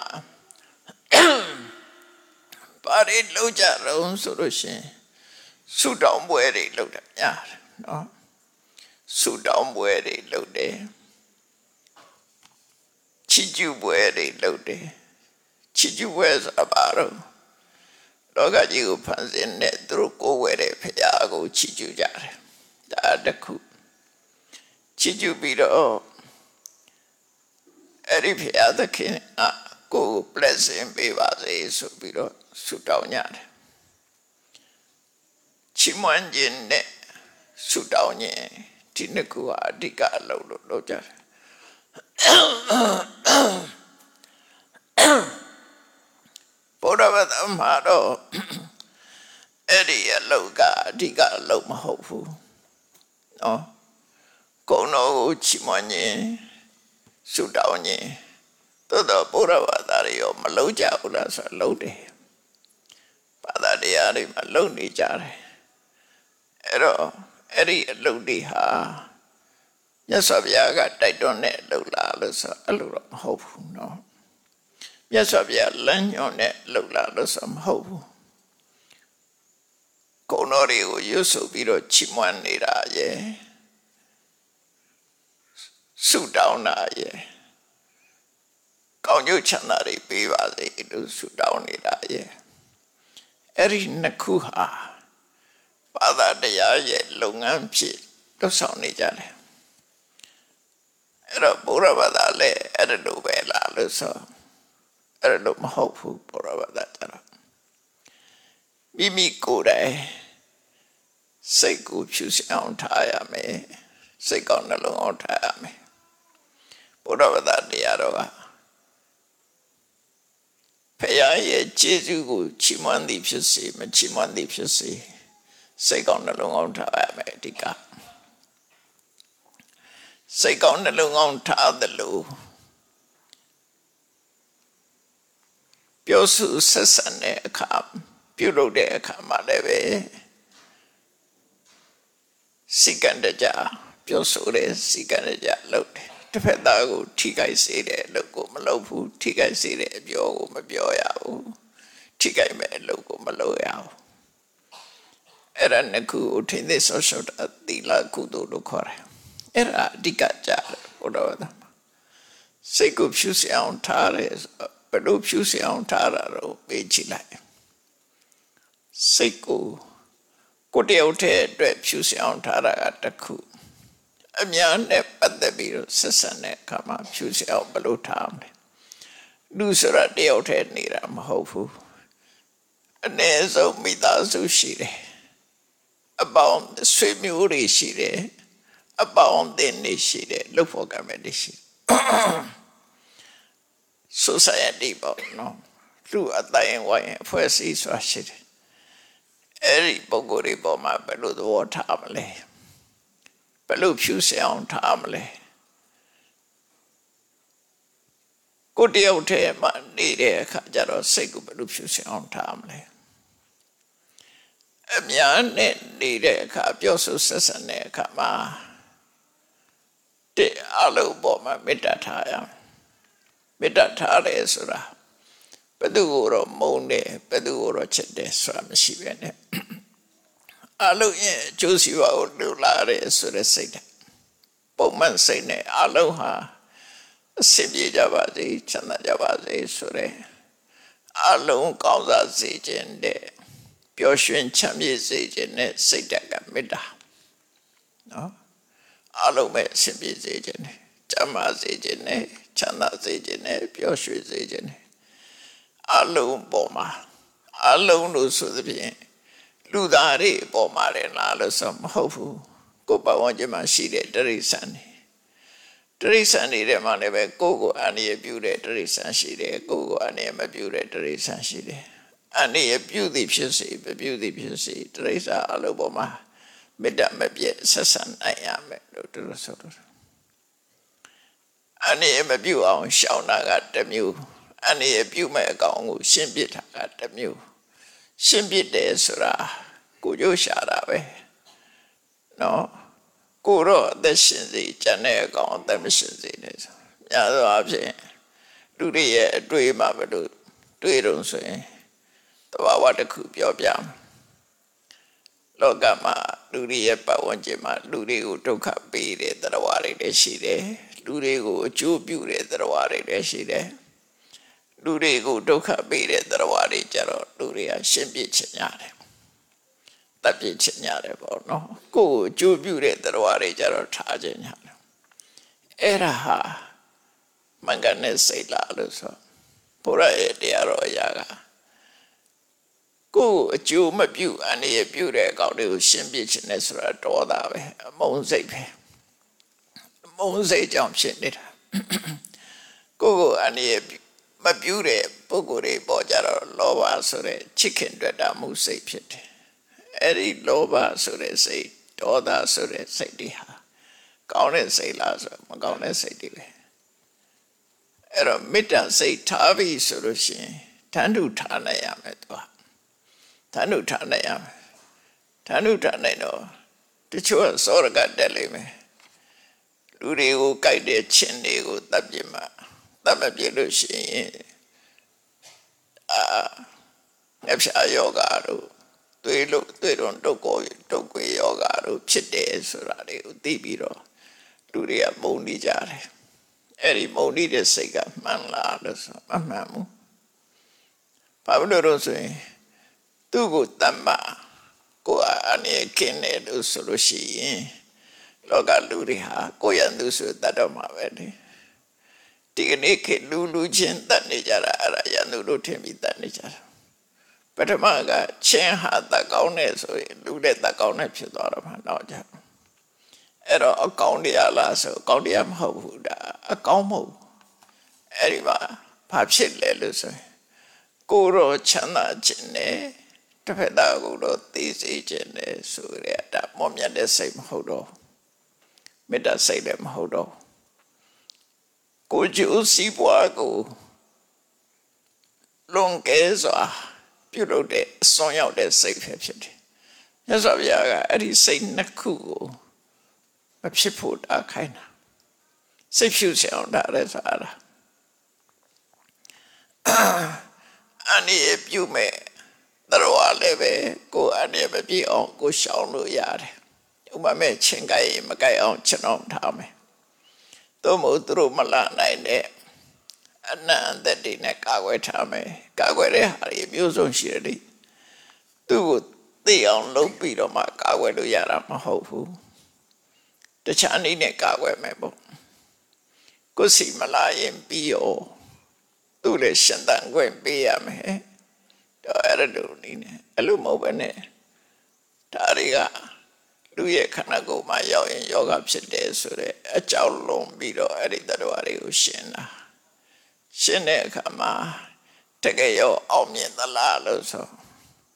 ဘာတွေလုပ်ကြတော့ဆိုလို့ရှိရင်ဆုတောင်းပွဲတွေလုပ်တယ်များတယ်နော်ဆုတောင်းပွဲတွေလုပ်တယ်ချီးကျူးပွဲတွေလုပ်တယ်ချီးကျူးပွဲဆိုတာဘာလို့လောကကြီးကိုဖန်ဆင်းတဲ့သူတို့ကိုယ်ဝဲတဲ့ဖရာကိုချီးကျူးကြတယ်ဒါတခုချီးကျူးပြီးတော့အဲ့ဒီဖရာသခင်အကိုယ် blessing ပေးပါစေဆိုပြီးတော့ဆုတောင်းကြတယ်ချီးမွမ်းခြင်းနဲ့ဆုတောင်းခြင်းဒီနှစ်ခုဟာအဓိကအလုပ်လို့လုပ်ကြတယ်ဘုရားဘာသာမှာတော့အဲ့ဒီအလုပ်ကအဓိကအလုပ်မဟုတ်ဘူးနော်ကိုယ်တော်ကိုချီးမွမ်းခြင်းဆုတောင်းခြင်းသို့တော့ဘုရားဘာသာတွေရောမလုပ်ကြဘူးလားဆိုတော့လုပ်တယ်ဘာသာတရားတွေမှာလုပ်နေကြတယ်အဲ့တော့အဲ့ဒီအလုပ်တွေဟာမြတ်စွာဘုရားကတိုက်တွန်းတဲ့အလုပ်လားလို့ဆိုအဲ့လိုတော့မဟုတ်ဘူးနော်မြတ်စွာဘုရားလမ်းညွှန်တဲ့လုပ်လာလို့ဆိုမဟုတ်ဘူးကိုယ်တော်တွေကိုရွတ်ဆိုပြီးတော့ချီးမွမ်းနေတာရဲ့ဆုတောင်းတာရဲ့ကောင်းကျိုးချမ်းသာတွေပေးပါစေလို့ဆုတောင်းနေတာရဲ့အဲ့ဒီနှစ်ခုဟာဘာသာတရားရဲ့လုပ်ငန်းဖြစ်လုပ်ဆောင်နေကြတယ်အဲ့တော့ဘုရားဘာသာလည်းအဲ့လိုပဲလားလို့ဆိုအဲ့လိုမဟုတ်ဘူးဘုရားဘာသာကြတော့မိမိကိုယ်တိုင်စိတ်ကိုဖြူစင်အောင်ထားရမယ်စိတ်ကောင်းနှလုံးအောင်ထားရမယ်ဘုရားဘာသာတရားတော်ကဖခင်ရဲ့ကျေးဇူးကိုချီးမွမ်းသည်ဖြစ်စေမချီးမွမ်းသည်ဖြစ်စေစိတ်ကောင်းနှလုံးအောင်ထားရမယ်အဓိကစိတ်ကောင်းနှလုံးအောင်ထားသလိုပြောဆိုဆက်ဆံတဲ့အခါပြုလုပ်တဲ့အခါမှာလည်းပဲစိတ်ကံတကြပြောဆိုတဲ့စိတ်ကံတကြလုပ်တယ်တစ်ဖက်သားကိုထိခိုက်စေတဲ့အလုပ်ကိုမလုပ်ဘူးထိခိုက်စေတဲ့အပြောကိုမပြောရဘူးထိခိုက်မဲ့အလုပ်ကိုမလုပ်ရဘူးအဲ့ဒါနှစ်ခုကိုထိသိဆော့ဆော့တာသီလကုသိုလ်လို့ခေါ်တယ်အဲ့ဒါအဓိကကြတယ်ဘုရားဘာသာစိတ်ကိုဖြူစင်အောင်ထားတယ်ဘယ်လိုဖြူစင်အောင်ထားတာတော့ပေးကြည့်လိုက်စိတ်ကိုကိုတယောက်တည်းအတွက်ဖြူစင်အောင်ထားတာကတစ်ခုအများနဲ့ပတ်သက်ပြီးတော့ဆက်ဆံတဲ့အခါမှာဖြူစင်အောင်ဘယ်လိုထားမလဲလူဆိုတာတယောက်တည်းနေတာမဟုတ်ဘူးအနည်းဆုံးမိသားစုရှိတယ်အပေါင်းဆွေမျိုးတွေရှိတယ်အပေါင်းအသင်းတွေရှိတယ်လုပ်ဖို့ကမဲ့တွေရှိsociety ပေါ့နော်လူအတိုင်းဝိုင်းအဖွဲ့အစည်းဆိုတာရှိတယ် Eri Bogori Boma Belu the water amle. Belu Puse on Tamle. Good deal to man, need a Kajaro Segu Belu Puse on Tamle. Emian need a Capioso Sessane Kama. De Alu Boma Midataya. Midatare Sura. Peduro Mone, Peduro Chede Swamishivene. Alu ye, choose you out do lare Sura Sita. Bowman Sene, Aloha, Sibi Javazi, Chana Javazi Sure. Alun Kauza Zijende, Pioshun Chami Zijene, Sitaka Mida. No? Alume Sibi Zijene, Chama Zijene, Chana Zijene, Pioshu Zijene. Alun Boma, Alun Lusubi, Ludari Bomare Nalusum Hofu, Gopa Wanjama Shide, Teresani. Teresani de Manebe, Gogo, Annie a beauty, Teresan Shide, Gogo, Annie a beauty, Teresan Shide. Annie a beauty, Pussy, a beauty, Pussy, Teresa Aluboma, Madame Mabie, Sassan, I am to the sort of. Annie a beau on Shaunaga the Mew. Ani a few may go, Shimbit at the mew. Shimbit de Sura, Kujo Sharawe. No, Kuro, the Shinzi, Jane gone, the Missinzi. Yado Abse, do the dream of a do, do it on say. The Water Coop your jam. Logama, do the Pawanjima, do the Utoka be the Rawari de Shide, do the Uju beauty the Rawari de Shide. Lurigo Doka beat it the Rawari Jaro, Luria, Shimbi Chinyare. Tapi Chinyare, no, go, Jew beauty the Rawari Jaro Tajin. Era ha Manganes say Laluso, Pura e Diaro Yaga. Go, Jew Mabu, and a beauty got you Shimbi Chinesra, Doda, Monse. Monse jumps in it. Go, and a Mabure, Bogore, Bojaro, Loba, Sore, chicken, Dreda, Muse, Pit. Eri Loba, Sore, say, Doda, Sore, say, Diha. Gone, say, Lazo, Magone, say, Dive. Ero Mita, say, Tavi, Surushi, Tandu Tanayam, etwa. Tandu Tanayam. Tandu Tanayno. The chua Soraga Delime. Lurigo, Kaide, Chindigo, Tabjima. Tamabilushi ah Nepsha Yogaru. They look, they don't go, don't go Yogaru, Chide, Surari, Dibiro, Duria Moni Jare. Eri Moni de Sega, Manla, Mamamu. Pablo Rose, Tugu Tamba, Goa Ane Kene, Solushi, Loga Luriha, Goyandusu, Tadoma Vedi. Tiganeke Lulu Jen Tanijara, Yanulu Temi Tanijara. But a manga, Chen had the gownes, or Lude the gownes of Hanoja. Ero a coundia lasso, coundiam hovuda, a combo. Eriva, Papsile Luce. Guru Chana Jene, Tafedaguro, Tisi Jene, Suria, Momia the same hodo. Meta say them hodo. Could you see Boago? Long as a beautiful day, song out there safe hefty. Yes, of Yaga, and he say Naku, but she put a kind of safe you sound that as other. And if you may, the royal leve go and never be on go shall yard. You may chingai, Magai on Chanon Tame. Tomo through Malana in there. And now that the neck Kagwe Tame, Kagwe Harry Muson Shirley. Do the on low beat of my Kagwe to Yara Mahofu. The Chinese neck Kagwe member. Go see Malay and B O. Do the Shandan Gwen B M. The Eraduni, Alumobene. Tariga. Luye Kanago, my yoga upset sure, a chow long beetle, Eridawari Ushina. Shine Kama, take a yo, Omi and the Lalo so.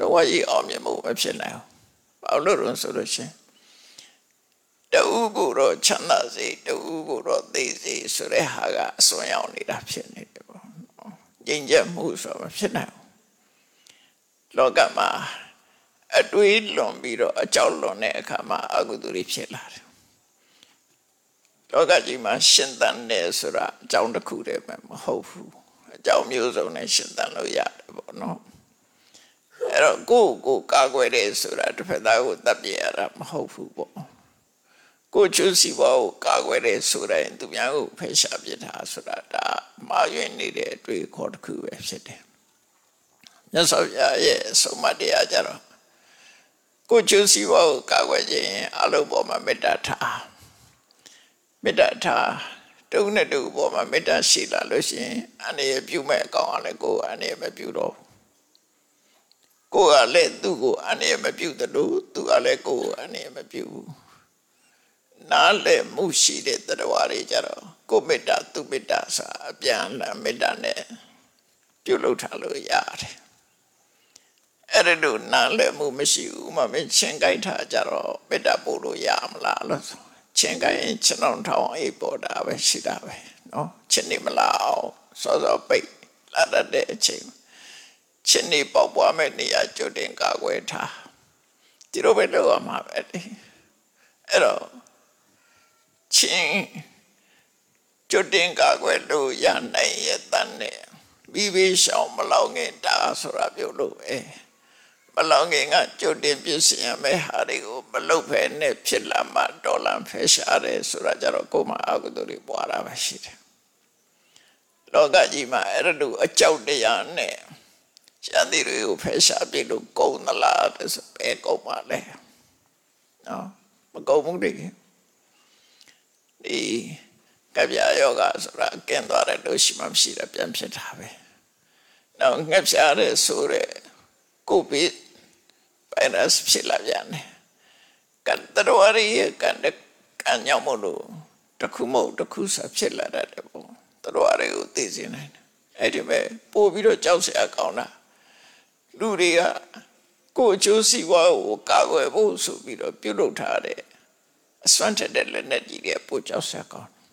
တော်ဝါကြီးအောင်မြင်မှုမဖြစ်နိုင်ဘူးဘာလို့လဲဆိုလို့ရှိရင်တူကိုတော့ချမ်းသာစေတူကိုတော့သိစေဆိုတဲ့ဟာကအစွမ်းရောက်နေတာဖြစ်နေတယ်ပေါ့ငြိမ်းချမ်းမှုဆိုတော့ဖြစ်နိုင်ဘူးလောကမှာအတွေးလွန်ပြီးတော့အကြောက်လွန်တဲ့အခါမှာအကုသိုလ်တွေဖြစ်လာတယ်လောကကြီးမှာရှင်သန်တယ်ဆိုတာအကြောင်းတစ်ခုတည်းပဲမဟုတ်ဘူးအကြောင်းမျိုးစုံနဲ့ရှင်သန်လို့ရတယ်ပေါ့နော်အဲ့တော့ကိုယ့်ကိုကာကွယ်တယ်ဆိုတာတစ်ဖက်သားကိုတပ်ပြရတာမဟုတ်ဘူးပေါ့ကိုချူစီဘောကိုကာကွယ်တယ်ဆိုတဲ့သူများကိုဖယ်ရှားပြတာဆိုတာဒါမှားယွင်းနေတဲ့အတွေ့အခေါ်တစ်ခုပဲဖြစ်တယ်မြတ်စွာဘုရားရဲ့ဆုံးမတရားကြတော့ကိုချူစီဘောကိုကာကွယ်ခြင်းအလုံးပေါ်မှာမေတ္တာထားမေတ္တာထားတုံးနဲ့တူပေါ်မှာမေတ္တာရှိလာလို့ရှိရင်အနေရပြုမဲ့အကောင်ကလည်းကိုယ်အနေမပြုတော့ကိုယ်ကလည်းသူ့ကိုအနေမပြုသလိုသူကလည်းကိုယ်အနေမပြုနားလည်မှုရှိတဲ့တရားတွေကြတော့ကိုမေတ္တာသူမေတ္တာဆိုအပြန်အလှန်မေတ္တာနဲ့ပြုလုပ်ထားလို့ရတယ်အဲ့ဒါတို့နားလည်မှုမရှိဘူးမှမင်းချင်းကြိုက်ထားကြတော့မေတ္တာပို့လို့ရမလားလို့ချင်းကြိုက်ရင်ခြေနှောင်းထောင်းအိပ်ပေါ်တာပဲရှိတာပဲနော်ချင်းနေမလားအောင်စောစောပိတ်လာတဲ့အချိန်ချင်းနေပေါက်ပွားမဲ့နေရာကြိုတင်ကာကွယ်ထားဒီလိုပဲလုပ်ရမှာပဲအဲ့တော့ချင်းကြိုတင်ကာကွယ်လို့ရနိုင်ရတဲ့နဲ့မိဘရှောင်းမလောင်ငင်တာဆိုတာပြုလို့ပဲမလောင်ငင်ကကြိုတင်ပြည့်စင်ရမယ့်ဟာတွေကိုမလုပ်ဖဲနဲ့ဖြစ်လာမှဒေါ်လာဖယ်ရှားတယ်ဆိုတာကြတော့ကိုယ်မှာအကုသိုလ်တွေပွားတာပဲရှိတယ်လောကကြီးမှာအဲ့လိုအကြောက်တရားနဲ့ရှမ်းပြည်တွေကိုဖယ်ရှားပြလို့ကုန်သလားဆိုပဲကုန်ပါလေနော်မကုန်ဘူးတကယ်ဒီကဗျာယောဂဆိုတာကင်းသွားတဲ့လို့ရှိမှမရှိတာပြန်ဖြစ်တာပဲနောက်ငှက်ပြားတဲ့ဆိုတဲ့ကိုဗစ်ဗိုင်းရပ်စ်ဖြစ်လာပြန်တယ်ကန်တရဝရီကန်ကန်ညောင်းမလို့တခုမဟုတ်တခုစဖြစ်လာတယ်ပေါ့တရဝရီကိုသိစေနိုင်တယ်အဲ့ဒီမဲ့ပို့ပြီးတော့ကြောက်စရာကောင်းတာလူတွေကကိုယ်အကျိုးစီးပွားကိုကာကွယ်ဖို့ဆိုပြီးတော့ပြုလုပ်ထားတဲ့အစွမ်းထက်တဲ့လက်နဲ့ကြီးတွေပို့ကြောက်စရာကောင်း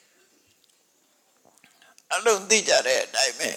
အလုံးသိကြတဲ့အတိုင်းပဲ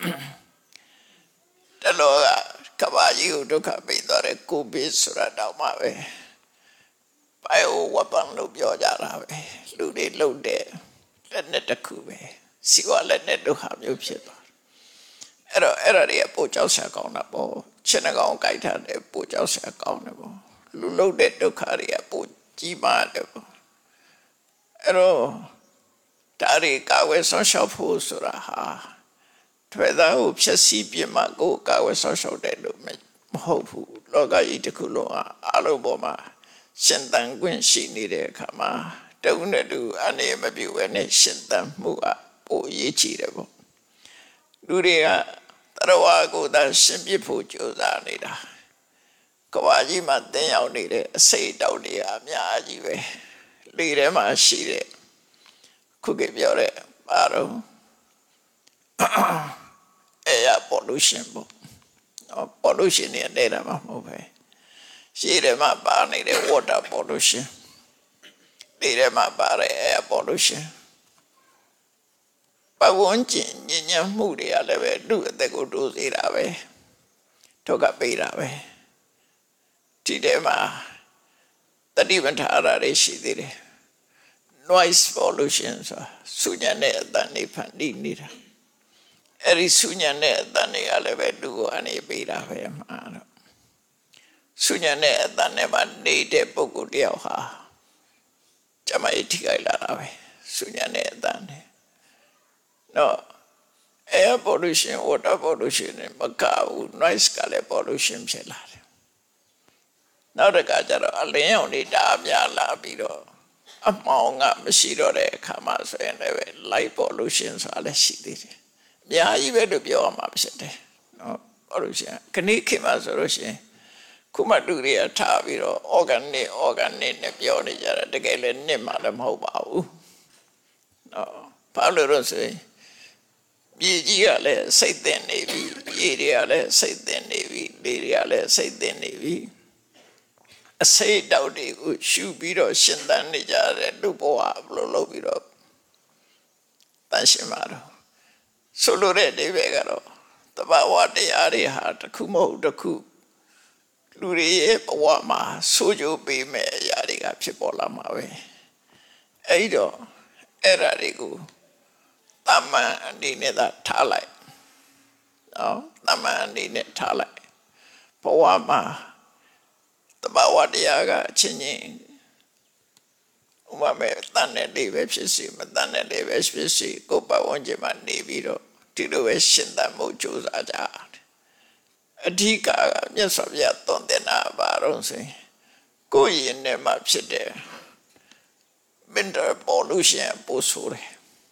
တလောကကဘာကြီးကိုဒုက္ခပေးသွားတဲ့ကိုဗစ်ဆိုတာတော့မှပဲဘိုင်ယိုဝပန်လို့ပြောကြတာပဲလူတွေလှုပ်တဲ့လက်နဲ့တစ်ခုပဲစီဝါလက်နဲ့ဒုက္ခမျိုးဖြစ်သွားအဲ့တော့အဲ့ဒါတွေကပို့ကြောက်စရာကောင်းတာပေါ့ခြေနှကောင်ကြိုက်ထားတယ်ပို့ကြောက်စရာကောင်းတယ်ပေါ့လူလှုပ်တဲ့ဒုက္ခတွေကပို့ကြီးမားတယ်ပေါ့အဲ့တော့ဒါတွေကာဝယ်ဆောင်ရှောက်ဖို့ဆိုတာဟာထွေသားကိုဖြည့်ဆည်းပြမှကိုကာဝယ်ဆောင်ရှောက်တယ်လို့မဟုတ်ဘူးလောကကြီးတစ်ခုလုံးအလုံးပေါ်မှာရှင်သန်ခွင့်ရှိနေတဲ့အခါမှာတုံးနဲ့တူအနေမပြုဘဲနဲ့ရှင်သန်မှုကပိုအရေးကြီးတယ်ပေါ့လူတွေကတရဝါကိုသာရှင်ပြဖို့ကြိုးစားနေတာကဘာကြီးမှာတင်းရောက်နေတဲ့အစိတ်တောက်တွေအများကြီးပဲလေထဲမှာရှိတဲ့ခုကပြောတဲ့ဘာတော့ air pollution ပေါ့ pollution နဲ့နေတာမှမဟုတ်ပဲရှိတယ်မှာပါနေတဲ့ water pollution လေထဲမှာပါတဲ့ air pollution ပဝန်းကျင်ညဉ့်ညံ့မှုတွေကလည်းပဲလူအသက်ကိုတိုးစေတာပဲထုတ်ကပေးတာပဲဒီထဲမှာတတိပဋ္ဌာန်တွေရှိသေးတယ် noise pollution ဆိုတာဆူညံတဲ့အတန်တွေဖန်တီးနေတာအဲ့ဒီဆူညံတဲ့အတန်တွေကလည်းပဲလူကိုအနေပေးတာပဲမှာတော့ဆူညံတဲ့အတန်နဲ့မှနေတဲ့ပုဂ္ဂိုလ်တယောက်ဟာကျမကြီးထိခိုက်လာတာပဲဆူညံတဲ့အတန်တွေနော် air pollution water pollution နဲ့မကဘူး noise ကလည်း pollution ဖြစ်လာတယ်နောက်တစ်ခါကျတော့အလင်းရောင်တွေတားပြလာပြီးတော့အမောင်ကမရှိတော့တဲ့အခါမှာဆိုရင်လည်း light pollution ဆိုတာလည်းရှိသေးတယ်အများကြီးပဲလို့ပြောရမှာဖြစ်တယ်နော် pollution ခဏခေတ်မှာဆိုလို့ရှိရင်ခုမှလူတွေကထားပြီးတော့ organic organic နဲ့ပြောနေကြတာတကယ်လည်းနစ်မှလည်းမဟုတ်ပါဘူးနော်ဘာလို့လဲဆိုရင်မြေကြီးကလည်းစိတ်သင်နေပြီရေတွေကလည်းစိတ်သင်နေပြီလေတွေကလည်းစိတ်သင်နေပြီအစိတ်တောက်တွေကိုရှုပြီးတော့ရှင်သန်နေကြတဲ့လူဘဝဘလို့လုပ်ပြီးတော့တန်ရှင်းပါတော့ဆိုလိုတဲ့အိဗယ်ကတော့တဘာဝတရားတွေဟာတစ်ခုမဟုတ်တစ်ခုလူတွေရဲ့ဘဝမှာဆိုးကျိုးပေးမဲ့အရာတွေကဖြစ်ပေါ်လာမှာပဲအဲ့တော့အဲ့ဓာတွေကိုတမန်အနေနဲ့သာထားလိုက်နော်တမန်အနေနဲ့ထားလိုက်ဘဝမှာတဘာဝတရားကအချင်းချင်းဥပမာတန်တဲ့လေးပဲဖြစ်စီမတန်တဲ့လေးပဲဖြစ်စီကိုယ်ပတ်ဝန်းကျင်မှာနေပြီးတော့ဒီလိုပဲရှင်သန်မှုကြိုးစားကြအဓိကကမြတ်စွာဘုရားသွန်သင်တာပါတော့ဆိုရင်ကိုယ်ရင်ထဲမှာဖြစ်တဲ့ mental pollution ပို့ဆိုတယ်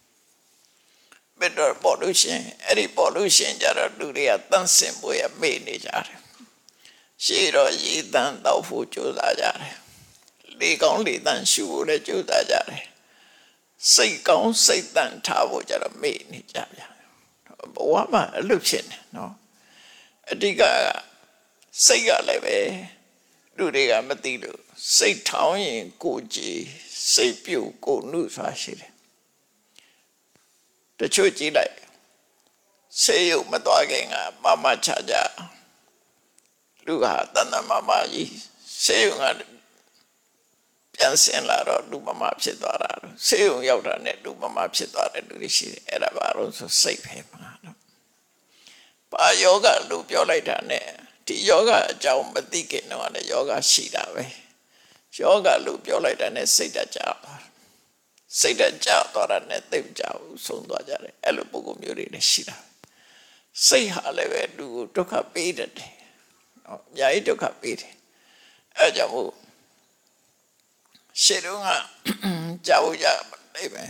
mental pollution အဲ့ဒီ pollution ကြတော့လူတွေကတန့်စင်ဖို့ရမေ့နေကြတယ်ရှေ့တော့ရည်တန်းတော့ဖို့ကြိုးစားကြတယ်လေကောင်းလေတန်းရှုဖို့လည်းကြိုးစားကြတယ်စိတ်ကောင်းစိတ်တန်းထားဖို့ကြတော့မေ့နေကြဗျာဘဝမှာအလုပ်ဖြစ်နေနော်အဓိကစိတ်ကလည်းပဲလူတွေကမသိလို့စိတ်ထောင်းရင်ကိုကြည်စိတ်ပြုတ်ကိုနှုတ်သွားရှိတယ်တချို့ကြည့်လိုက်ဆေးရုံမသွားခင်ကမမချာချာလူကတဏ္ဍမမကြီးဆေးရုံကပြန်ဆင်လာတော့လူမမဖြစ်သွားတာဆေးရုံရောက်တာနဲ့လူမမဖြစ်သွားတဲ့လူတွေရှိတယ်အဲ့ဒါဘာလို့ဆိုစိတ်ပဲမှာနော်ဘာယောဂလူပြောလိုက်တာနဲ့ဒီယောဂအကြောင်းမသိခင်တော့လည်းယောဂရှိတာပဲယောဂလူပြောလိုက်တာနဲ့စိတ်တကြသွားစိတ်တကြသွားတာနဲ့သိမကြဘူးဆုံးသွားကြတယ်အဲ့လိုပုဂ္ဂိုလ်မျိုးတွေလည်းရှိတာစိတ်ဟာလည်းပဲလူကိုဒုက္ခပေးတတ်တယ်နော်အများကြီးဒုက္ခပေးတယ်အဲ့ကြောင့်မို့ရှေ့တော့ကကြောက်ကြနေပဲ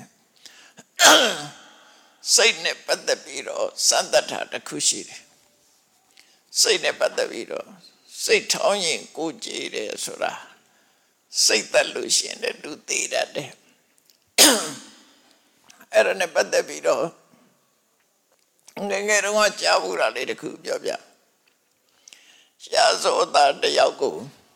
စိတ်နဲ့ပတ်သက်ပြီးတော့စံတတ်တာတစ်ခုရှိတယ်စိတ်နဲ့ပတ်သက်ပြီးတော့စိတ်ထောင်းရင်ကိုကြည်တယ်ဆိုတာစိတ်သက်လို့ရှိရင်လည်းလူသေးတတ်တယ်အဲ့ဒါနဲ့ပတ်သက်ပြီးတော့ငယ်ငယ်တုန်းကကြားဘူးတာလေးတစ်ခုပြောပြရှားစောသားတယောက်ကို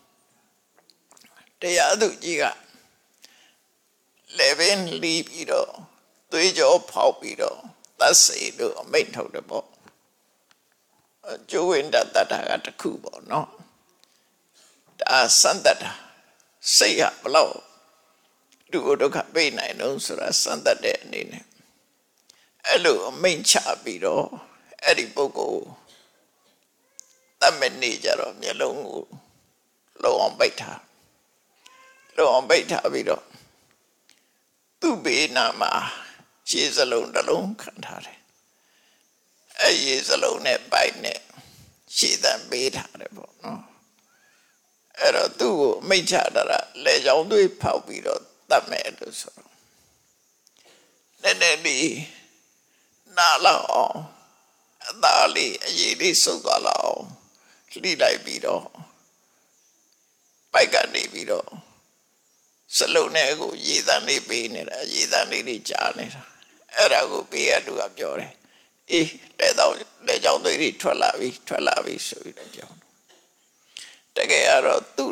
တရားသူကြီးကလေပင်လီပြီးတော့သွေးကြောဖောက်ပြီးတော့သတ်စေလို့အမိန့်ထုတ်တယ်ပေါ့ကျိုးဝင်တတ်တာကတခုပေါ့နော်ဒါစံတတ်တာစိတ်ကဘလောက်လူကိုဒုက္ခပေးနိုင်လို့ဆိုတာစံတတ်တဲ့အနေနဲ့အဲ့လိုအမိန့်ချပြီးတော့အဲ့ဒီပုဂ္ဂိုလ်တတ်မနေကြတော့မျက်လုံးကိုလုံအောင်ပိတ်ထားလုံအောင်ပိတ်ထားပြီးတော့သူ့ဘေးနာမှာရှေးစလုံးတစ်လုံးခံထားတယ်အဲ့ဒီစလုံးနဲ့ပိုက်နဲ့ရှေ့တန်းပေးထားတယ်ပေါ့နော်အဲ့တော့သူ့ကိုမိတ်ချတာလေကြောင်သွေးဖောက်ပြီးတော့တတ်မယ်လို့ဆိုတော့နည်းနည်းလေးနားလောက်အောင်အသားလေးအရေးလေးစုပ်သွားလောက်အောင်လှိလိုက်ပြီးတော့ပိုက်ကနေပြီးတော့စလုံးနဲ့ကိုရေတန်းလေးပေးနေတာရေတန်းလေးတွေကြားနေတာအဲ့ဒါကိုပေးရသူကပြောတယ်အေးလက်တော့လက်ကြောင်သွေးတွေထွက်လာပြီထွက်လာပြီဆိုပြီးတော့ပြောတကယ်ကတော့သူ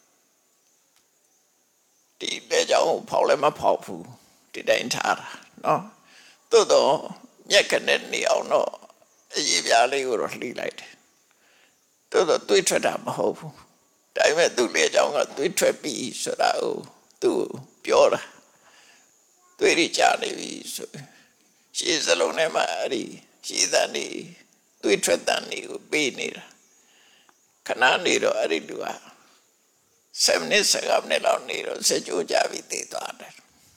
ဒီလက်ကြောင်ကိုဖောက်လည်းမဖောက်ဘူးဒီတိုင်းထားတာနော်သို့တော့မျက်ကနေနေအောင်တော့အရေးပြားလေးကိုတော့လှိလိုက်တယ်သို့တော့သွေးထွက်တာမဟုတ်ဘူးဒါပေမဲ့သူ့လက်ကြောင်ကသွေးထွက်ပြီဆိုတာကိုသူပြောတာသွေးတွေကြားနေပြီဆိုရှေ့စလုံးထဲမှာအဲ့ဒီရှေ့တန်းနေသွေးထွက်တန်းနေကိုပေးနေတာခဏနေတော့အဲ့ဒီလူကseven minutes seven minutesလောက်နေတော့စကြိုးကြပြီးတည်သွားတယ်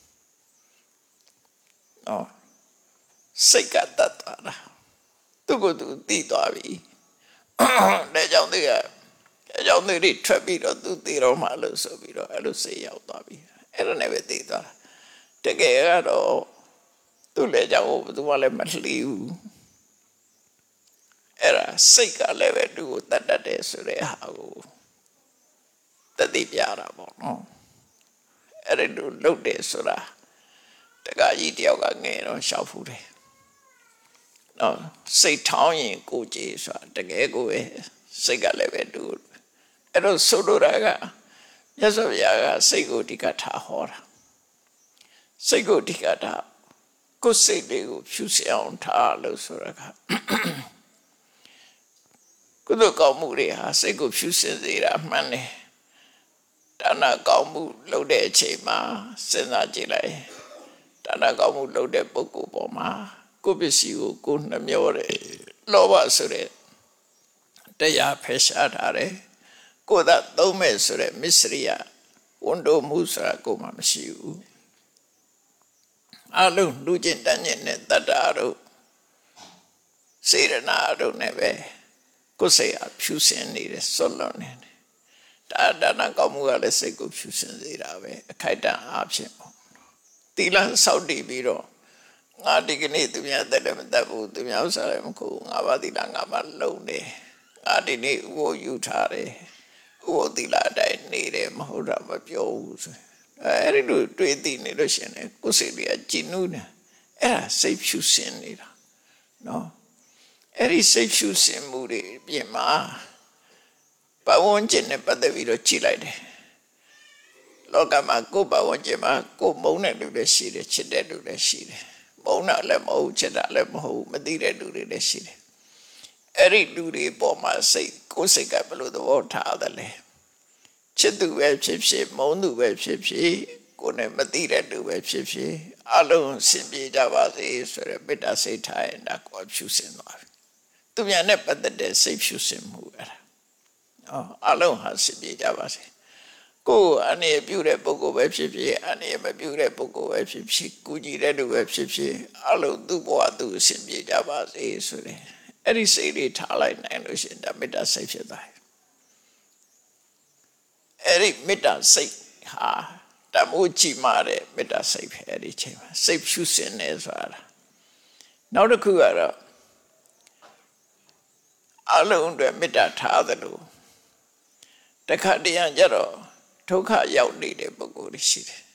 နော်စိတ်ကတတ်သွားတာသူကသူတည်သွားပြီဒါကြောင့်သူကအကြောင်းတွေထွက်ပြီးတော့သူတည်တော့မှလို့ဆိုပြီးတော့အဲ့လိုစိတ်ရောက်သွားပြီအဲ့ဒါနဲ့ပဲတည်သွားတာတကယ်ကတော့သူ့လေကြောင့်ဘယ်သူမှလည်းမလှီးဘူးအဲ့ဒါစိတ်ကလည်းပဲသူ့ကိုတတ်တတ်တယ်ဆိုတဲ့ဟာကိုတတိပြတာပေါ့နော်အဲ့ဒါလိုလုပ်တယ်ဆိုတာတကကြီးတယောက်ကငယ်တော့ရှောက်ဖူးတယ်နော်စိတ်ထောင်းရင်ကိုကြည်ဆိုတာတကယ်ကိုပဲစိတ်ကလည်းပဲတူအဲ့တော့ဆိုလိုတာကမြတ်စွာဘုရားကစိတ်ကိုအဓိကထားဟောတာစိတ်ကိုအဓိကထားကိုယ်စိတ်လေးကိုဖြူစင်အောင်ထားလို့ဆိုတာကကုသိုလ်ကောင်းမှုတွေဟာစိတ်ကိုဖြူစင်စေတာမှန်တယ်ဒါနကောင်းမှုလုပ်တဲ့အချိန်မှာစဉ်းစားကြည့်လိုက်ဒါနကောင်းမှုလုပ်တဲ့ပုဂ္ဂိုလ်ပေါ်မှာကိုယ်ပစ္စည်းကိုကိုယ်နှမျောတယ်လောဘဆိုတဲ့တရားဖယ်ရှားထားတယ်ကိုယ်သာသုံးမဲ့ဆိုတဲ့မစ္စရိယဝန်တိုမှုဆိုတာကိုယ်မှမရှိဘူးအလုံးလူချင်းတန်းချင်းနဲ့တတ္တာတို့စေရနာတို့နဲ့ပဲကိုယ်စိတ်အဖြူစင်နေတယ်ဆွလွန်နေတယ်ဒါဒါနကောင်းမှုကလည်းစိတ်ကိုဖြူစင်စေတာပဲအခိုက်အတန့်အားဖြင့်ပေါ့သီလစောင့်တည်ပြီးတော့ငါဒီကနေ့သူများတက်တယ်မတက်ဘူးသူများဥစ္စာလည်းမခုငါဘာသီလငါမှလုံတယ်ငါဒီနေ့ဥပ္ပိုလ်ယူထားတယ်ဥပ္ပိုလ်သီလအတိုင်းနေတယ်မဟုတ်တာမပြောဘူးဆိုအဲ့ဒီလိုတွေးသိနေလို့ရှင်လေကိုယ်စိတ်တွေကကြည်နူးနေအဲ့ဒါစိတ်ဖြူစင်နေတာနော်အဲ့ဒီစိတ်ဖြူစင်မှုတွေပြင်မှာပဝန်းကျင်နဲ့ပတ်သက်ပြီးတော့ကြည်လိုက်တယ်လောကမှာကိုယ်ပဝန်းကျင်မှာကိုယ်မုန်းတဲ့လူတွေရှိတယ်ချစ်တဲ့လူတွေရှိတယ်မုန်းတာလည်းမဟုတ်ချစ်တာလည်းမဟုတ်မသိတဲ့လူတွေလည်းရှိတယ်အဲ့ဒီလူတွေပေါ်မှာစိတ်ကိုယ်စိတ်ကဘယ်လိုသဘောထားသလဲချစ်သူပဲဖြစ်ဖြစ်မုန်းသူပဲဖြစ်ဖြစ်ကိုယ်နဲ့မသိတဲ့လူပဲဖြစ်ဖြစ်အလုံးစင်ပြေကြပါစေဆိုရယ်မေတ္တာစိတ်ထားရင်ဒါကိုဖြူစင်သွားပြီသူများနဲ့ပတ်သက်တဲ့စိတ်ဖြူစင်မှုအဲ့ဒါနော်အလုံးဟာစင်ပြေကြပါစေကိုယ်အနေပြုတဲ့ပုဂ္ဂိုလ်ပဲဖြစ်ဖြစ်အနေမပြုတဲ့ပုဂ္ဂိုလ်ပဲဖြစ်ဖြစ်ကုကြည်တဲ့လူပဲဖြစ်ဖြစ်အလုံးသူ့ဘဝသူအစဉ်ပြေကြပါစေဆိုတယ်အဲ့ဒီစိတ်လေးထားလိုက်နိုင်လို့ရှင်ဒါမေတ္တာစိတ်ဖြစ်သွားတယ်အဲ့ဒီမေတ္တာစိတ်ဟာတမိုးကြည်မာတဲ့မေတ္တာစိတ်ပဲအဲ့ဒီချိန်မှာစိတ်ဖြူစင်နေဆိုတာနောက်တစ်ခုကတော့အလုံးတွေမေတ္တာထားသလိုတခါတည်းကျတော့ဒုက္ခရောက်နေတဲ့ပုဂ္ဂိုလ်တွေရှိတယ်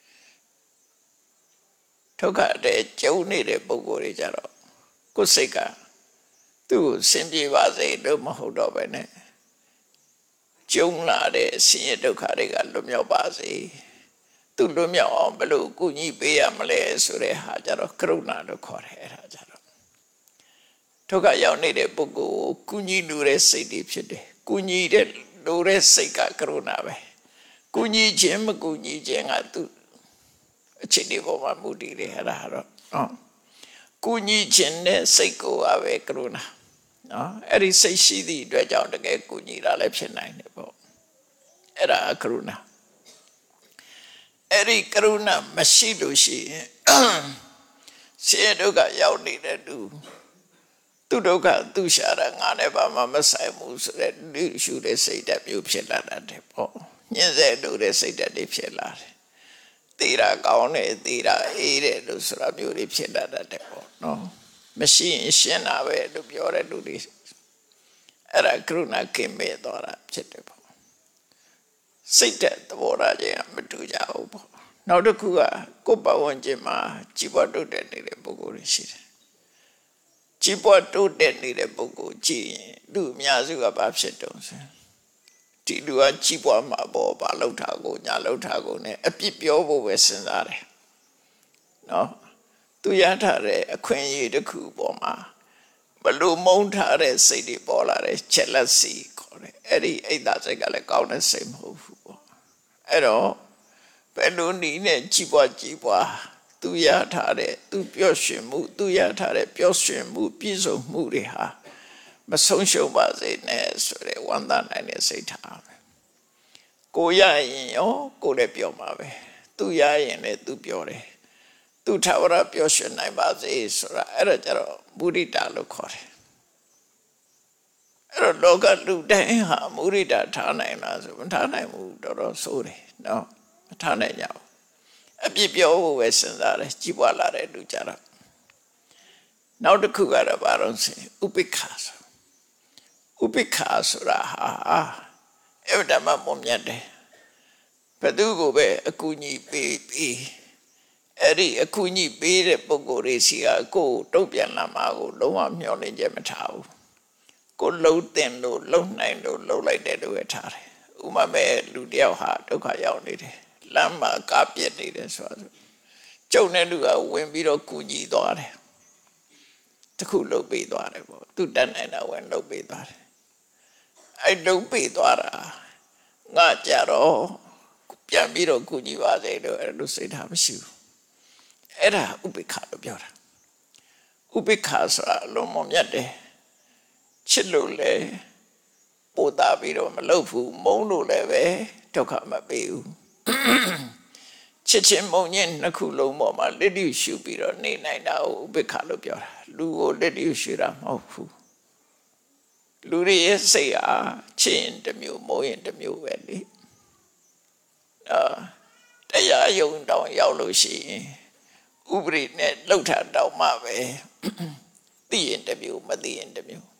ဒုက္ခတဲ့ကျုံနေတဲ့ပုဂ္ဂိုလ်တွေကြတော့ကိုယ်စိတ်ကသူ့ကိုစင်ပြေပါစေလို့မဟုတ်တော့ပဲနဲ့ကျုံလာတဲ့ဆင်းရဲဒုက္ခတွေကလွတ်မြောက်ပါစေသူလွတ်မြောက်အောင်ဘယ်လိုကုညီပေးရမလဲဆိုတဲ့ဟာကြတော့ကရုဏာလို့ခေါ်တယ်အဲ့ဒါကြတော့ဒုက္ခရောက်နေတဲ့ပုဂ္ဂိုလ်ကိုကုညီလိုတဲ့စိတ်တွေဖြစ်တယ်ကုညီတဲ့လိုတဲ့စိတ်ကကရုဏာပဲကုညီခြင်းမကုညီခြင်းကသူအခြေအနေပေါ်မှာမူတည်တယ်အဲ့ဒါတော့နော်ကုညီခြင်းနဲ့စိတ်ကိုပဲကရုဏာနော်အဲ့ဒီစိတ်ရှိသည့်အတွက်ကြောင့်တကယ်ကုညီတာလည်းဖြစ်နိုင်တယ်ပေါ့အဲ့ဒါကရုဏာအဲ့ဒီကရုဏာမရှိလို့ရှိရင်ဆင်းရဲဒုက္ခရောက်နေတဲ့သူသူဒုက္ခသူရှာတာငါနဲ့ဘာမှမဆိုင်ဘူးဆိုတဲ့လူရှုတဲ့စိတ်ဓာတ်မျိုးဖြစ်လာတဲ့ပေါ့ညှင်းဆဲလို့တဲ့စိတ်ဓာတ်တွေဖြစ်လာတယ်သေတာကောင်းတယ်သေတာအေးတယ်လို့ဆိုတာမျိုးတွေဖြစ်လာတဲ့ပေါ့နော်မရှိရင်ရှင်းတာပဲလို့ပြောတဲ့လူတွေအဲ့ဒါကရုဏာကင်းမဲ့သွားတာဖြစ်တယ်ပေါ့စိတ်တဲ့သဘောထားခြင်းမတူကြဘူးပေါ့နောက်တစ်ခုကကိုယ်ပဝန်းကျင်မှာကြီးပွားတိုးတက်နေတဲ့ပုဂ္ဂိုလ်တွေရှိတယ်ကြီးပွားတိုးတက်နေတဲ့ပုဂ္ဂိုလ်ကြည့်ရင်လူအများစုကဘာဖြစ်တုံးဆိုဒီလူကကြီးပွားမှာပေါ့ဘာလောက်တာကိုညာလောက်တာကို ਨੇ အပြစ်ပြောဖို့ပဲစဉ်းစားတယ်နော်သူရထားတဲ့အခွင့်အရေးတစ်ခုပေါ်မှာဘလို့မုန်းထားတဲ့စိတ်တွေပေါ်လာတယ် jealousy ခေါ်တယ်အဲ့ဒီအိတ်သားစိတ်ကလည်းကောင်းတဲ့စိတ်မဟုတ်ဘူးပေါ့အဲ့တော့ဘယ်လိုနည်းနဲ့ကြီးပွားကြီးပွားသူရထားတဲ့သူပျော့ရွှင်မှုသူရထားတဲ့ပျော့ရွှင်မှုပြည့်စုံမှုတွေဟာမဆုံးရှုံးပါစေနဲ့ဆိုတဲ့ဝမ်းသာနိုင်တဲ့စိတ်ထားကိုရရင်ရောကိုလည်းပြောမှာပဲသူရရင်လည်းသူပြောတယ်သူထာဝရပျော်ရွှင်နိုင်ပါစေဆိုတာအဲ့ဒါကြတော့မုဒိတာလို့ခေါ်တယ်အဲ့တော့လောကလူတိုင်းဟာမုဒိတာထားနိုင်လားဆိုမထားနိုင်ဘူးတော်တော်ဆိုးတယ်နော်မထားနိုင်ကြဘူးအပြစ်ပြောဖို့ပဲစဉ်းစားတယ်ကြီးပွားလာတဲ့လူကြတော့နောက်တစ်ခုကတော့ဘာလို့ဆိုဥပိ္ပခာဆိုဥပိ္ပခာဆိုတာဟာအဲ့ဒါမှမမြတ်တယ်ဘယ်သူကိုပဲအကူအညီပေးပြီးအဲ့ဒီအခုညိပေးတဲ့ပုဂ္ဂိုလ်တွေစီကကိုယ်တုတ်ပြန်လာမှာကိုလုံးဝမျှော်လင့်ချက်မထားဘူးကိုလုံးတင်လို့လုံးနိုင်လို့လုံးလိုက်တယ်လို့ပဲထားတယ်ဥမာပဲလူတယောက်ဟာဒုက္ခရောက်နေတယ်လမ်းမှာကားပြက်နေတယ်ဆိုတော့ကျုံတဲ့လူကဝင်ပြီးတော့ကူညီသွားတယ်တခုလှုပ်ပေးသွားတယ်ပေါ့သူတတ်နိုင်တာဝင်လှုပ်ပေးသွားတယ်အဲ့လှုပ်ပေးသွားတာငါကြတော့ပြန်ပြီးတော့ကူညီပါစေလို့အဲ့လိုစိတ်ထားမရှိဘူးအဲ့ဒါဥပိ္ပခာလို့ပြောတာဥပိ္ပခာဆိုတာလုံးမမြတ်တယ်ချစ်လို့လဲပို့တာပြီးတော့မလုပ်ဘူးမုန်းလို့လည်းပဲဒုက္ခမပေးဘူးချစ်ချင်းမုန်းချင်းနှစ်ခုလုံးပေါ်မှာလက်တွေ့ရှုပြီးတော့နေနိုင်တာကိုဥပိ္ပခာလို့ပြောတာလူကိုလက်တွေ့ရှုတာမဟုတ်ဘူးလူရဲ့စိတ်ဟာချစ်ရင်တစ်မျိုးမုန်းရင်တစ်မျိုးပဲလေအာတရားယုံတောင်ရောက်လို့ရှိရင်ဥပရိနဲ့လှုပ်တာတောင်မှပဲသိရင်တစ်မျိုးမသိရင်တစ်မျိုး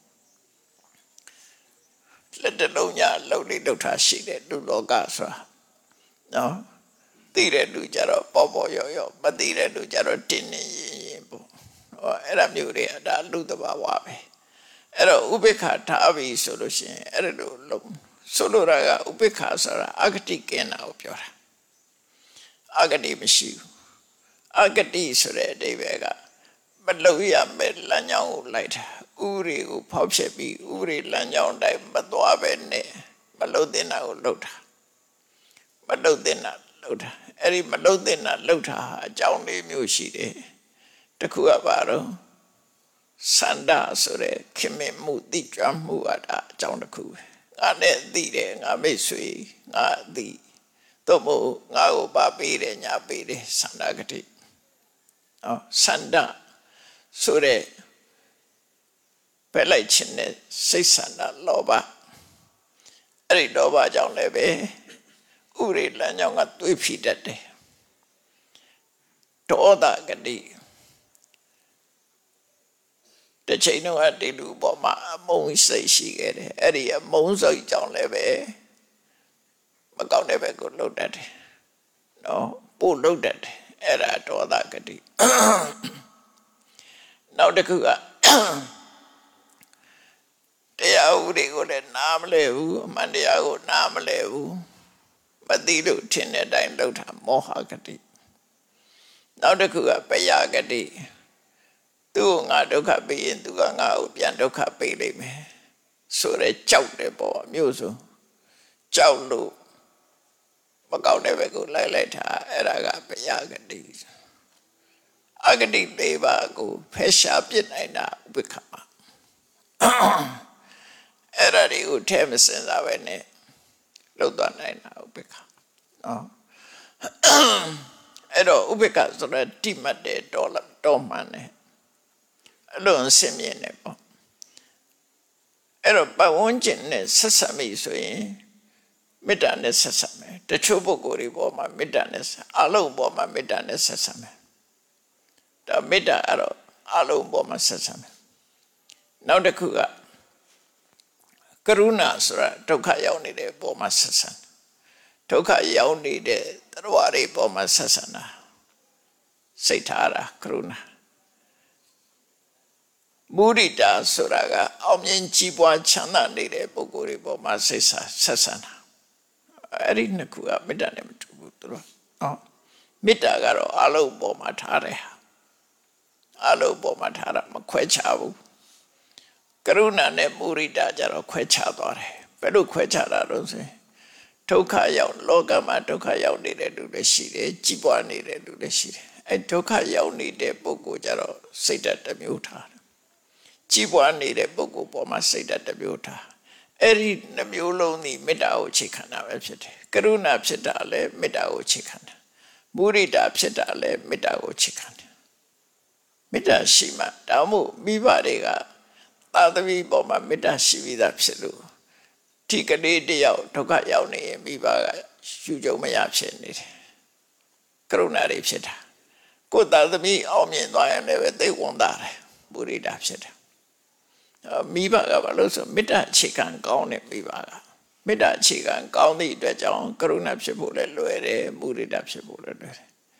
လက်တလုံးညာလှုပ်လေလှုပ်တာရှိတဲ့လူလောကဆိုတာနော်သိတဲ့လူကြတော့ပေါ်ပေါ်ရော့ရော့မသိတဲ့လူကြတော့တင်းနေရင်ရင်ပေါ့ဟောအဲ့ဒါမျိုးတွေကဒါလူတဘာဝပဲအဲ့တော့ဥပိ္ပခာထားပြီဆိုလို့ရှိရင်အဲ့လိုလုံးဆိုလိုတာကဥပိ္ပခာဆိုတာအဂတိကင်းတာကိုပြောတာအဂတိမရှိဘူးအဂတိဆိုတဲ့အဓိပ္ပာယ်ကမလုံရမဲ့လမ်းကြောင်းကိုလိုက်တာဥရိကိုဖောက်ဖျက်ပြီးဥရိလမ်းကြောင်းတိုင်းမသွားပဲနဲ့မလုံတဲ့နာကိုလှုပ်တာမလုံတဲ့နာလှုပ်တာအဲ့ဒီမလုံတဲ့နာလှုပ်တာအကြောင်းလေးမျိုးရှိတယ်တခုကဘာတော့စန္ဒဆိုတဲ့ခင်မင်မှုတိကြွမှုအတာအကြောင်းတစ်ခုပဲငါနဲ့သိတယ်ငါမိတ်ဆွေငါသိတော့မို့ငါ့ကိုပါပေးတယ်ညာပေးတယ်စန္ဒဂတိအော်စန္ဒဆိုတဲ့ဖယ်လိုက်ခြင်းနဲ့စိတ်ဆန္ဒလောဘအဲ့ဒီလောဘကြောင့်လည်းပဲဥရိလမ်းကြောင့်ကတွေးဖြစ်တတ်တယ်ဒေါသဂတိတချိန်တော့ဒီလူပေါ်မှာအမုန်းစိတ်ရှိခဲ့တယ်အဲ့ဒီအမုန်းစိတ်ကြောင့်လည်းပဲမကောင်းတဲ့ဘက်ကိုလှုပ်တတ်တယ်နော်ပို့လှုပ်တတ်တယ်အဲ့ဒါဒေါသဂတိနောက်တစ်ခုကတရားဥပဒေကိုလည်းနားမလဲဘူးအမှန်တရားကိုနားမလဲဘူးမသိလို့ထင်တဲ့အတိုင်းလုပ်တာမောဟဂတိနောက်တစ်ခုကပယဂတိသူ့ငါဒုက္ခပေးရင်သူကငါ့ကိုပြန်ဒုက္ခပေးလိမ့်မယ်ဆိုရဲကြောက်တယ်ပေါ့မျိုးစုံကြောက်လို့မကောင်းတဲ့ဘက်ကိုလိုက်လိုက်တာအဲ့ဒါကပယဂတိအဂတိလေးပါးကိုဖယ်ရှားပြစ်နိုင်တာဥပိ္ပခာအဲ့ဒါတွေကိုထဲမစင်စားပဲနဲ့လောက်သွားနိုင်တာဥပိ္ပခာနော်အဲ့တော့ဥပိ္ပခာဆိုတော့တိမှတ်တယ်တော်လာတော်မှန်တယ်အလုံးစင်မြင်တယ်ပေါ့အဲ့တော့ပတ်ဝန်းကျင်နဲ့ဆက်ဆက်မိဆိုရင်မေတ္တာနဲ့ဆက်ဆက်မယ်တချို့ပုဂ္ဂိုလ်တွေပေါ်မှာမေတ္တာနဲ့အလုံးပေါ်မှာမေတ္တာနဲ့ဆက်ဆက်မယ်ဒါမေတ္တာအဲ့တော့အလုံးပေါ်မှာဆက်ဆက်မယ်နောက်တစ်ခုကကရုဏာဆိုတာဒုက္ခရောက်နေတဲ့ပေါ်မှာဆက်ဆက်ဒုက္ခရောက်နေတဲ့တရားတွေပေါ်မှာဆက်ဆက်တာစိတ်ထားတာကရုဏာမုဒိတာဆိုတာကအောင်မြင်ကြီးပွားချမ်းသာနေတဲ့ပုဂ္ဂိုလ်တွေပေါ်မှာစိတ်ဆက်ဆက်ဆံတာအဲ့ဒီနှစ်ခုကမေတ္တာနဲ့မတူဘူးသူတို့နော်မေတ္တာကတော့အလုံးပေါ်မှာထားတယ်အလုံးပေါ်မှာထားတာမခွဲခြားဘူးကရုဏာနဲ့မုဒိတာကြတော့ခွဲခြားသွားတယ်ဘယ်လိုခွဲခြားတာလို့ဆိုရင်ဒုက္ခရောက်လောကမှာဒုက္ခရောက်နေတဲ့လူတွေရှိတယ်ကြီးပွားနေတဲ့လူတွေရှိတယ်အဲဒုက္ခရောက်နေတဲ့ပုဂ္ဂိုလ်ကြတော့စိတ်ဓာတ်တစ်မျိုးထားတယ်ကြီးပွားနေတဲ့ပုဂ္ဂိုလ်ပေါ်မှာစိတ်ဓာတ်တစ်မျိုးထားအဲ့ဒီနှမျိုးလုံးဒီမေတ္တာကိုအခြေခံတာပဲဖြစ်တယ်ကရုဏာဖြစ်တာလည်းမေတ္တာကိုအခြေခံတာမုဒိတာဖြစ်တာလည်းမေတ္တာကိုအခြေခံတယ်မေတ္တာရှိမှဒါမှမဟုတ်မိဘတွေကသာသမီပေါ်မှာမေတ္တာရှိပြီးသားဖြစ်လို့ဒီကလေးတယောက်ဒုက္ခရောက်နေရင်မိဘကယူကြုံမရဖြစ်နေတယ်ကရုဏာတွေဖြစ်တာကိုယ်သာသမီအောင်မြင်သွားရင်လည်းသိဝန်တာတယ်မုဒိတာဖြစ်တယ်မိဘကဘာလို့ဆိုမေတ္တာအခြေခံကောင်းတဲ့မိဘကမေတ္တာအခြေခံကောင်းသည့်အတွက်ကြောင့်ကရုဏာဖြစ်ဖို့လည်းလွယ်တယ်မုဒိတာဖြစ်ဖို့လည်းလွယ်တယ်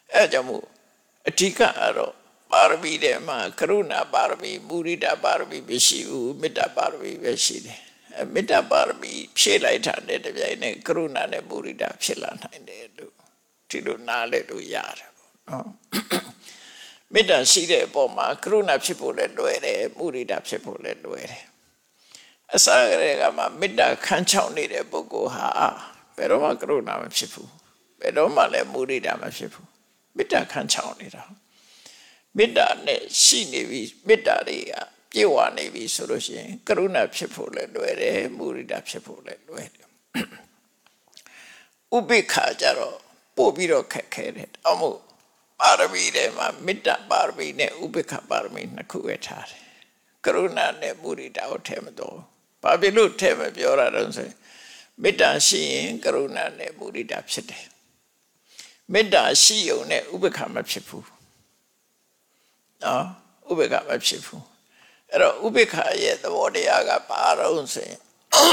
အဲကြောင့်မို့အဓိကကတော့ပါရမီတဲ့မှာကရုဏာပါရမီမုဒိတာပါရမီမရှိဘူးမေတ္တာပါရမီပဲရှိတယ်အဲမေတ္တာပါရမီဖြည့်လိုက်တာနဲ့တပြိုင်နက်ကရုဏာနဲ့မုဒိတာဖြစ်လာနိုင်တယ်လို့ဒီလိုနားလည်လို့ရတယ်ပေါ့နော်မေတ္တာရှိတဲ့အပေါ်မှာကရုဏာဖြစ်ဖို့လည်းလွယ်တယ်မုဒိတာဖြစ်ဖို့လည်းလွယ်တယ်အစကတည်းကမှမေတ္တာခန်းချောင်းနေတဲ့ပုဂ္ဂိုလ်ဟာဘယ်တော့မှကရုဏာမဖြစ်ဘူးဘယ်တော့မှလည်းမုဒိတာမဖြစ်ဘူးမေတ္တာခန်းချောင်းနေတာမေတ္တာနဲ့ရှိနေပြီမေတ္တာတွေကပြည့်ဝနေပြီဆိုလို့ရှိရင်ကရုဏာဖြစ်ဖို့လည်းလွယ်တယ်မုဒိတာဖြစ်ဖို့လည်းလွယ်တယ်ဥပိ္ပခာကြတော့ပို့ပြီးတော့ခက်ခဲတယ်အမို့ပါရမီတွေမှာမေတ္တာပါရမီနဲ့ဥပိ္ပခာပါရမီနှစ်ခုပဲထားတယ်ကရုဏာနဲ့မုဒိတာကိုထဲမတော်ဘာဖြစ်လို့ထဲမပြောရတော့ဆိုရင်မေတ္တာရှိရင်ကရုဏာနဲ့မုဒိတာဖြစ်တယ်မေတ္တာရှိုံနဲ့ဥပိ္ပခာမဖြစ်ဘူးနော်ဥပိ္ပခာမဖြစ်ဘူးအဲ့တော့ဥပိ္ပခာရဲ့သဘောတရားကဘာတော့ဆိုရင်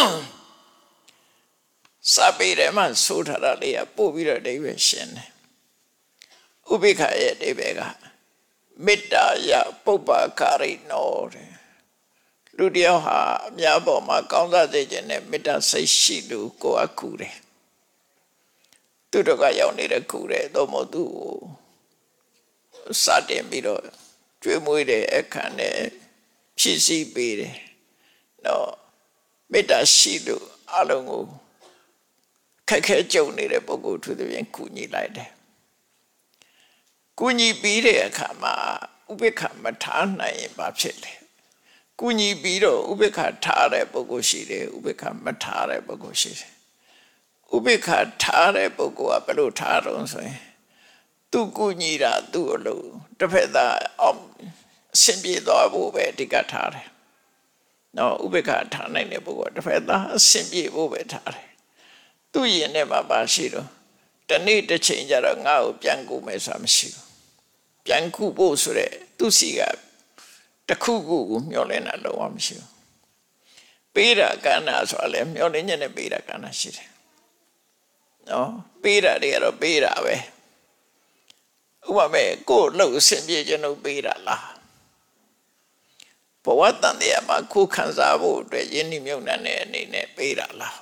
စာပေထဲမှာဆိုထားတာလေးကပို့ပြီးတော့အဓိပ္ပာယ်ရှင်းတယ်ဥပိ္ပခာရဲ့အဓိပ္ပာယ်ကမေတ္တာယပုပ္ပကာရိနောတဲ့လူတယောက်ဟာအများပေါ်မှာကောင်းစားစေခြင်းနဲ့မေတ္တာစိတ်ရှိလို့ကိုယ်အကူတယ်သူတို့ကရောက်နေတဲ့ကူတယ်တော့မဟုတ်သူ့ကိုစတင်ပြီးတော့ကျွေးမွေးတဲ့အခါနဲ့ဖြစ်စီပေးတယ်နော်မေတ္တာရှိလို့အလုံးကိုခက်ခဲကြုံနေတဲ့ပုဂ္ဂိုလ်သူတို့ပြန်ကူညီလိုက်တယ်ကူညီပြီးတဲ့အခါမှာဥပိ္ပခာမထားနိုင်ရင်ဘာဖြစ်လဲကူညီပြီးတော့ဥပိ္ပခာထားတဲ့ပုဂ္ဂိုလ်ရှိတယ်ဥပိ္ပခာမထားတဲ့ပုဂ္ဂိုလ်ရှိတယ်ဥပိ္ပခာထားတဲ့ပုဂ္ဂိုလ်ကဘယ်လိုထားတော့ဆိုရင်သူကူညီတာသူ့အလုပ်တစ်ဖက်သားအောင်အဆင်ပြေသွားဖို့ပဲအဓိကထားတယ်နော်ဥပိ္ပခာထားနိုင်တဲ့ပုဂ္ဂိုလ်တစ်ဖက်သားအဆင်ပြေဖို့ပဲထားတယ်သူ့ရင်ထဲမှာပါရှိတော့တနေ့တစ်ချိန်ကျတော့ငါ့ကိုပြန်ကူမယ်ဆိုတာမရှိဘူးပြန်ကူဖို့ဆိုတဲ့သူစီကတခုခုကိုမျောလင်းတာလုံးဝမရှိဘူးပေးတာကဏ္ဍဆိုတာလည်းမျောလင်းချက်နဲ့ပေးတာကဏ္ဍရှိတယ်နော်ပေးတာတွေကတော့ပေးတာပဲဥပမာကိုယ်လှုပ်အဆင်ပြေခြင်းလို့ပေးတာလားဘဝတန်တရားမှာကိုယ်ခံစားဖို့အတွက်ယဉ်နှိမ့်မြုပ်နှံတဲ့အနေနဲ့ပေးတာလား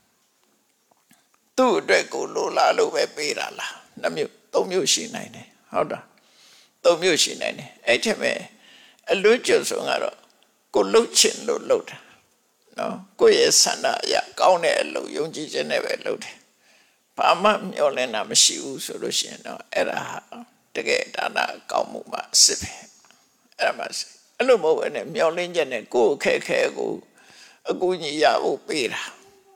သူ့အတွက်ကိုလိုလားလို့ပဲပေးတာလားနှစ်မျိုးသုံးမျိုးရှိနိုင်တယ်ဟုတ်တာသုံးမျိုးရှိနိုင်တယ်အဲ့ထက်ပဲအလွတ်ကျွတ်ဆုံးကတော့ကိုလှုပ်ချင်လို့လှုပ်တာနော်ကိုယ့်ရဲ့ဆန္ဒအရကောင်းတဲ့အလုပ်ယုံကြည်ခြင်းနဲ့ပဲလှုပ်တယ်ဘာမှမျောလင်းတာမရှိဘူးဆိုလို့ရှိရင်တော့အဲ့ဒါဟာတကယ်ဒါနကောင်းမှုမှစစ်ပဲအဲ့ဒါမှအဲ့လိုမဟုတ်ဘဲနဲ့မျောလင်းချက်နဲ့ကိုယ့်အခက်ခဲကိုအကူအညီရဖို့ပေးတာ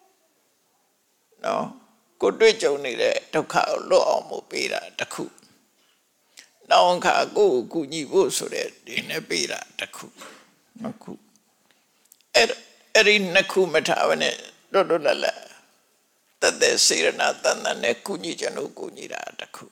နော်ကိုတွေ့ကြုံနေတဲ့ဒုက္ခကိုလွတ်အောင်မို့ပေးတာတစ်ခုနောင်ခါကိုကိုကူညီဖို့ဆိုတဲ့ဒီနဲ့ပေးတာတစ်ခုနှစ်ခုအဲ့အဲ့ဒီနှစ်ခုမထားဘဲနဲ့လွတ်လွတ်လပ်လပ်တသက်စေရနာတန်တန်နဲ့ကူညီခြင်းကိုကူညီတာတစ်ခု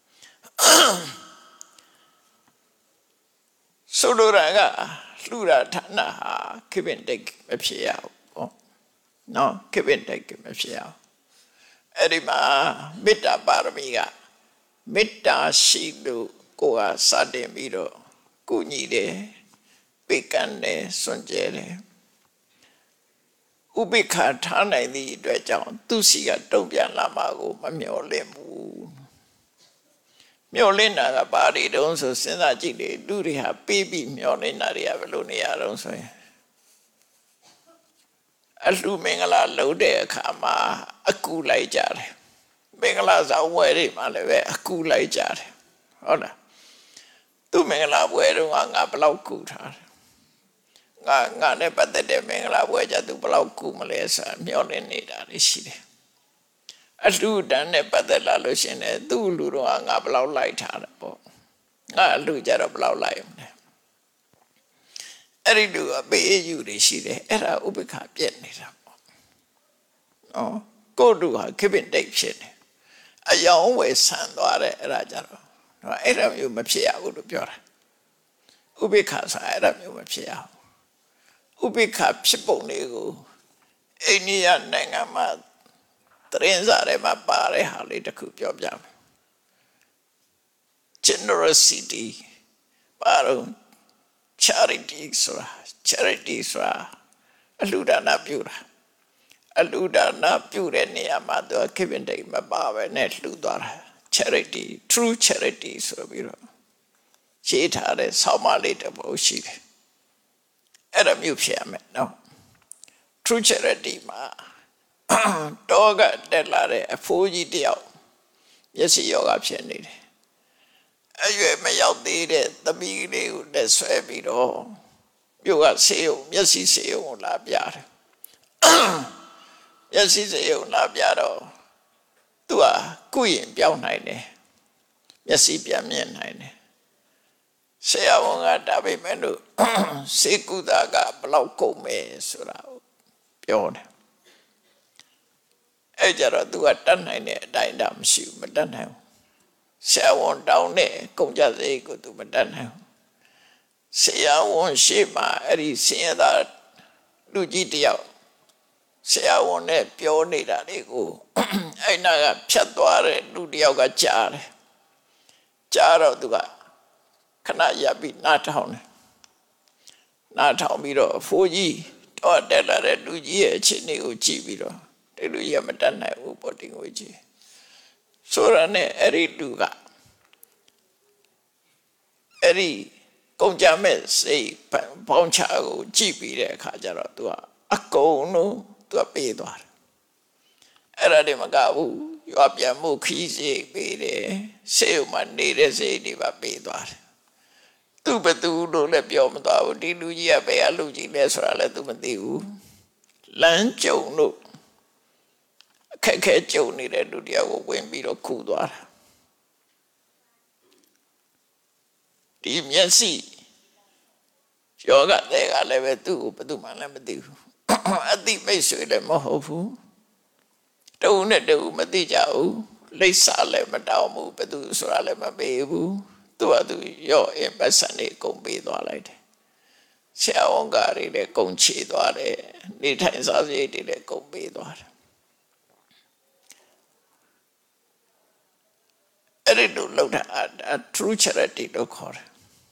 ဆိုလိုတာကလှူတာဌာနဟာခိပင်တိတ်မဖြစ်ရဘူးပေါ့နော်ခိပင်တိတ်မဖြစ်ရဘူးအဲ့ဒီမှာမေတ္တာပါရမီကမေတ္တာရှိလို့ကိုယ်ကစတင်ပြီးတော့ကုညီတယ်ပေးကမ်းတယ်စွန့်ကြဲတယ်ဥပိ္ပခာထားနိုင်သည့်အတွက်ကြောင့်သူစီကတုံ့ပြန်လာမှာကိုမမျှော်လင့်ဘူးမျှော်လင့်တာကဘာတွေတုံးဆိုစဉ်းစားကြည့်လေလူတွေဟာပေးပြီးမျှော်လင့်တာတွေကဘယ်လိုနေရတော့ဆိုရင်အလှမင်္ဂလာလုပ်တဲ့အခါမှာအကူလိုက်ကြတယ်မင်္ဂလာဆောင်ဝယ်တွေမှာလည်းပဲအကူလိုက်ကြတယ်ဟုတ်လားသူမင်္ဂလာပွဲတော့ငါဘယ်လောက်ကူထားတယ်ငါငါနဲ့ပတ်သက်တဲ့မင်္ဂလာပွဲကြသူဘယ်လောက်ကူမလဲဆိုတာမျှော်လင့်နေတာရှိတယ်အလှတန်းနဲ့ပတ်သက်လာလို့ရှင်လေသူ့လူတော့ငါဘယ်လောက်လိုက်ထားတယ်ပေါ့ငါအလှကြတော့ဘယ်လောက်လိုက်အောင်လဲအဲ့ဒီလူအပေးအယူတွေရှိတယ်အဲ့ဒါဥပိ္ပခာပြက်နေတာပေါ့နော်ကိုယ်လူဟာခိပင်တိတ်ဖြစ်နေအယောင်ဝယ်ဆန်သွားတယ်အဲ့ဒါကြတော့အဲ့ဒါမျိုးမဖြစ်ရဘူးလို့ပြောတာဥပိ္ပခာဆိုအဲ့ဒါမျိုးမဖြစ်ရဘူးဥပိ္ပခာဖြစ်ပုံလေးကိုအိန္ဒိယနိုင်ငံမှာတရင်စားထဲမှာပါတဲ့ဟာလေးတစ်ခုပြောပြမယ် generosity ဘာလို့ charity ဆိုတာ charity ဆိုတာအလှူဒါနပြုတာအလှူဒါနပြုတဲ့နေရာမှာသူက give and take မပါပဲနဲ့လှူသွားတာ charity true charity ဆိုပြီးတော့ရှင်းထားတဲ့ဆောင်းပါးလေးတစ်ပုဒ်ရှိတယ်အဲ့ဒါမျိုးဖြစ်ရမယ်နော် true charity မှာတော့ကတက်လာတဲ့အဖိုးကြီးတယောက်မျက်စိယောဂဖြစ်နေတယ်အရွယ်မရောက်သေးတဲ့သမီးလေးကိုလက်ဆွဲပြီးတော့မြို့ကဆေးရုံမျက်စိဆေးရုံကိုလာပြတယ်မျက်စိဆေးရုံလာပြတော့သူကကုရင်ပြောင်းနိုင်တယ်မျက်စိပြန်မြင်နိုင်တယ်ဆရာဝန်ကဒါပေမဲ့လို့စေကုသကဘလောက်ကုန်မယ်ဆိုတာပြောတယ်အဲ့ကြတော့သူကတတ်နိုင်တဲ့အတိုင်းဒါမရှိဘူးမတတ်နိုင်ဘူးဆရာဝန်တောင်းတဲ့ကုန်ကြစရိတ်ကိုသူမတတ်နိုင်ဘူးဆရာဝန်ရှိမှအဲ့ဒီဆင်းရဲသားလူကြီးတယောက်ဆရာဝန်နဲ့ပြောနေတာလေးကိုအဲ့နာကဖြတ်သွားတဲ့လူတယောက်ကကြားတယ်ကြားတော့သူကခဏရပ်ပြီးနားထောင်တယ်နားထောင်ပြီးတော့အဖိုးကြီးတော့တက်လာတဲ့လူကြီးရဲ့အခြေအနေကိုကြည့်ပြီးတော့ဒီလူကြီးကမတတ်နိုင်ဘူးပေါ်တင်ကိုကြည့်ဆိုရနဲ့အဲ့ဒီလူကအဲ့ဒီကုန်ကြမဲ့စိတ်ပေါင်းချကိုကြည့်ပြီးတဲ့အခါကျတော့ तू ကအကုန်လုံး तू ပေးသွားတယ်အဲ့ဒါတွေမကဘူးရွာပြန်မှုခီးစိတ်ပေးတယ်ဆေးဥမှာနေတဲ့စိတ်တွေပါပေးသွားတယ်သူဘသူလို့လည်းပြောမသွားဘူးဒီလူကြီးကဘယ်အလူကြီးလဲဆိုတာလည်း तू မသိဘူးလမ်းကြုံလို့အခက်ခဲကြုံနေတဲ့လူတယောက်ကိုဝင်ပြီးတော့ခုသွားတာဒီမျက်စိယောဂတဲ့ကလည်းပဲသူ့ကိုဘယ်သူမှလည်းမသိဘူးအတိမိတ်ဆွေလည်းမဟုတ်ဘူးတူနဲ့တူမသိကြဘူးလိပ်စာလည်းမတောင်းဘူးဘယ်သူဆိုတာလည်းမပေးဘူးသူကသူရော့အင်ပတ်စံနေကုန်ပေးသွားလိုက်တယ်ဆရာဝန်ကလည်းကုန်ချေသွားတယ်နေထိုင်စားစရိတ်တွေလည်းကုန်ပေးသွားတယ်အဲ့ဒီလိုလုပ်တာ true charity လို့ခေါ်တယ်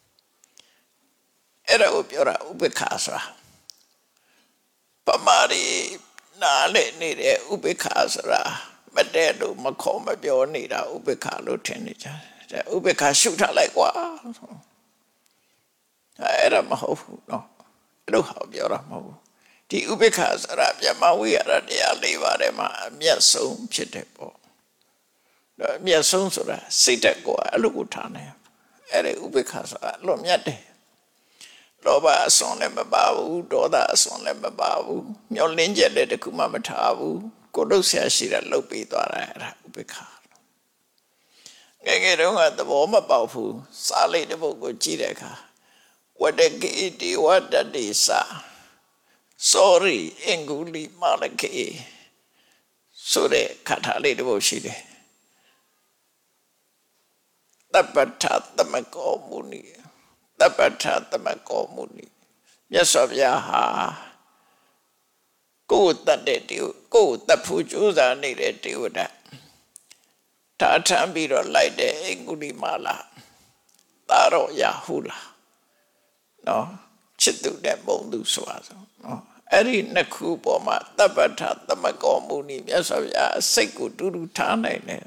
အဲ့ဒါကိုပြောတာဥပေက္ခဆိုတာပမာရီနားလေနေတဲ့ဥပေက္ခဆိုတာမတဲ့လို့မခေါ်မပြောနေတာဥပေက္ခလို့ထင်နေကြတယ်ဥပေက္ခရှုထားလိုက်ကွာအဲ့ဒါမဟုတ်ဘူးနော်အဲ့လိုဟောပြောတာမဟုတ်ဘူးဒီဥပေက္ခဆိုတာပြမဝိရတရား၄ပါးထဲမှာအမျက်ဆုံးဖြစ်တယ်ပေါ့အမျက်ဆုံးဆိုတာစိတ်တက်ကိုအဲ့လိုကိုထားနေအဲ့ဒီဥပေက္ခဆိုတာလွန်မြတ်တယ်လောဘအစွန်လည်းမပါဘူးဒေါသအစွန်လည်းမပါဘူးမျောလင်းချက်လည်းတခုမှမထားဘူးကိုယ်လုပ်ဆရာရှိတာလုပ်ပြီးသွားတာအဲ့ဒါဥပေက္ခငယ်ငယ်တုန်းကသဘောမပေါက်ဘူးစာလေးတစ်ပုဒ်ကိုကြည့်တဲ့အခါဝတ္တကေတိဝတ္တတိစာ sorry အင်္ဂုလိမလကေဆိုတဲ့ခါထားလေးတစ်ပုဒ်ရှိတယ်တပ္ပထသမကောမုနိတပ္ပထသမကောမုနိမြတ်စွာဘုရားဟာကိုယ်တတ်တဲ့တေကိုယ်တတ်ဖို့ကြိုးစားနေတဲ့တေဝဒတာထမ်းပြီးတော့လိုက်တဲ့အင်္ဂုလိမာလာသာရောရာဟုလာနော်ချစ်သူတဲ့ဘုံသူဆိုတာဆိုနော်အဲ့ဒီနှစ်ခုပေါ်မှာတပ္ပထသမကောမုနိမြတ်စွာဘုရားစိတ်ကိုတူတူထားနိုင်တယ်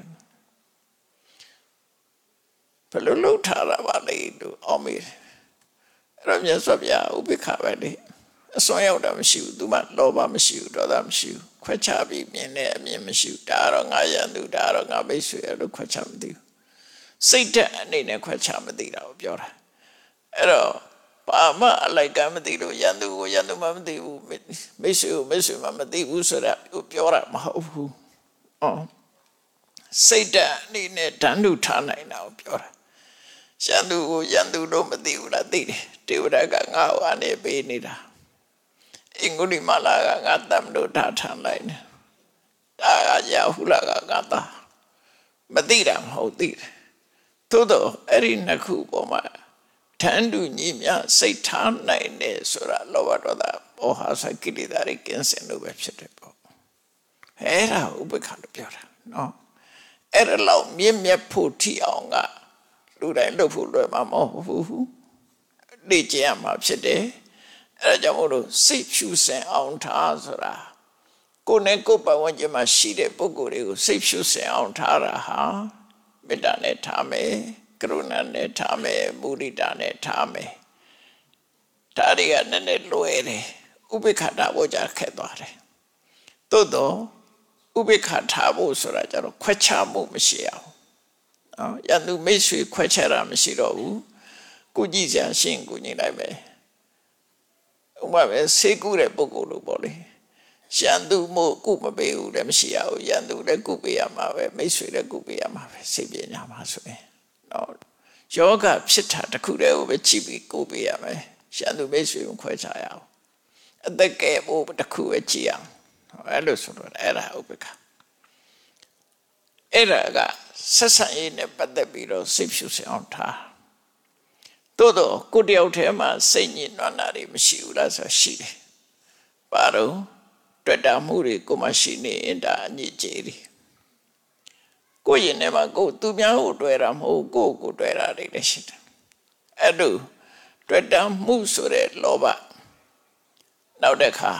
ဘယ်လိုလုပ်ထားတာပါလဲလို့အော်မေးအဲ့တော့မြတ်စွာဘုရားဥပေက္ခပဲလေအစွမ်းရောက်တာမရှိဘူးသူမှလောဘမရှိဘူးဒေါသမရှိဘူးခွဲခြားပြီးမြင်တဲ့အမြင်မရှိဘူးဒါတော့ငါရန်သူဒါတော့ငါမိတ်ဆွေလို့ခွဲခြားမသိဘူးစိတ်ဓာတ်အနေနဲ့ခွဲခြားမသိတာကိုပြောတာအဲ့တော့ဘာမှအလိုက်ကမသိလို့ရန်သူကိုရန်သူမှမသိဘူးမိတ်ဆွေကိုမိတ်ဆွေမှမသိဘူးဆိုတာကိုပြောတာမဟုတ်ဘူးအော်စိတ်ဓာတ်အနေနဲ့ဓာတ်ထုတ်ထားနိုင်တာကိုပြောတာရန်သူကိုရန်သူလို့မသိဘူးလားသိတယ်တေဝရကငါ့ကိုအနေပေးနေတာအင်္ဂုလိမာလာကငါတမ်းလို့ထားထားလိုက်နေဒါကရာဟုလာကငါသားမသိတာမဟုတ်သိတယ်သို့တော့အဲ့ဒီနှစ်ခုပေါ်မှာထန်တူညီမြစိတ်ထားနိုင်တယ်ဆိုတာလောဘဒေါသမောဟစကိလေသာတွေကင်းစင်လို့ပဲဖြစ်တယ်ပေါ့အဲ့ဒါဥပ္ပခါလို့ပြောတာနော်အဲ့ဒါလောက်မြင့်မြတ်ဖို့ထီအောင်ကလူတိုင်းလုပ်ဖို့လွယ်မှာမဟုတ်ဘူးလေ့ကျင့်ရမှာဖြစ်တယ်အဲဒါကြောင့်မို့လို့စိတ်ဖြူစင်အောင်ထားဆိုတာကိုယ်နဲ့ကိုယ်ပတ်ဝန်းကျင်မှာရှိတဲ့ပုဂ္ဂိုလ်တွေကိုစိတ်ဖြူစင်အောင်ထားတာဟာမေတ္တာနဲ့ထားမယ်ကရုဏာနဲ့ထားမယ်မုဒိတာနဲ့ထားမယ်ဒါတွေကနည်းနည်းလွယ်တယ်ဥပိ္ပခာထားဖို့ကြခက်သွားတယ်သို့တော့ဥပိ္ပခာထားဖို့ဆိုတာကြတော့ခွဲခြားမှုမရှိအောင်နော်ရန်သူမိတ်ဆွေခွဲခြားတာမရှိတော့ဘူးကိုကြည့်စရာရှင်းကိုညင်လိုက်ပဲဥပမာပဲဆေးကူးတဲ့ပုဂ္ဂိုလ်လို့ပေါ့လေရန်သူမို့ကုမပေးဘူးလည်းမရှိရဘူးရန်သူလည်းကုပေးရမှာပဲမိတ်ဆွေလည်းကုပေးရမှာပဲစိတ်ပညာမှာဆိုရင်နော်ယောဂဖြစ်တာတခုတည်းကိုပဲကြည့်ပြီးကုပေးရမယ်ရန်သူမိတ်ဆွေကိုခွဲခြားရအောင်အသက်ကဲဖို့တခုပဲကြည့်အောင်အဲ့လိုဆိုတော့အဲ့ဒါဥပ္ပခအဲ့ဒါကဆက်ဆံရေးနဲ့ပတ်သက်ပြီးတော့စိတ်ဖြူစင်အောင်ထားသို့တော့ကိုတယောက်တည်းမှာစိတ်ညစ်နွမ်းတာတွေမရှိဘူးလားဆိုရှိတယ်ဘာလို့တွေ့တာမှုတွေကိုမှရှိနေရင်ဒါအညစ်အကြေးတွေကိုရင်ထဲမှာကိုသူများကိုတွေ့တာမဟုတ်ကိုကိုတွေ့တာတွေလည်းရှိတယ်အဲ့လိုတွေ့တာမှုဆိုတဲ့လောဘနောက်တစ်ခါ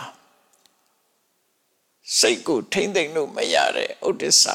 စိတ်ကိုထိမ့်သိမ့်လို့မရတဲ့ဥဒိစ္စ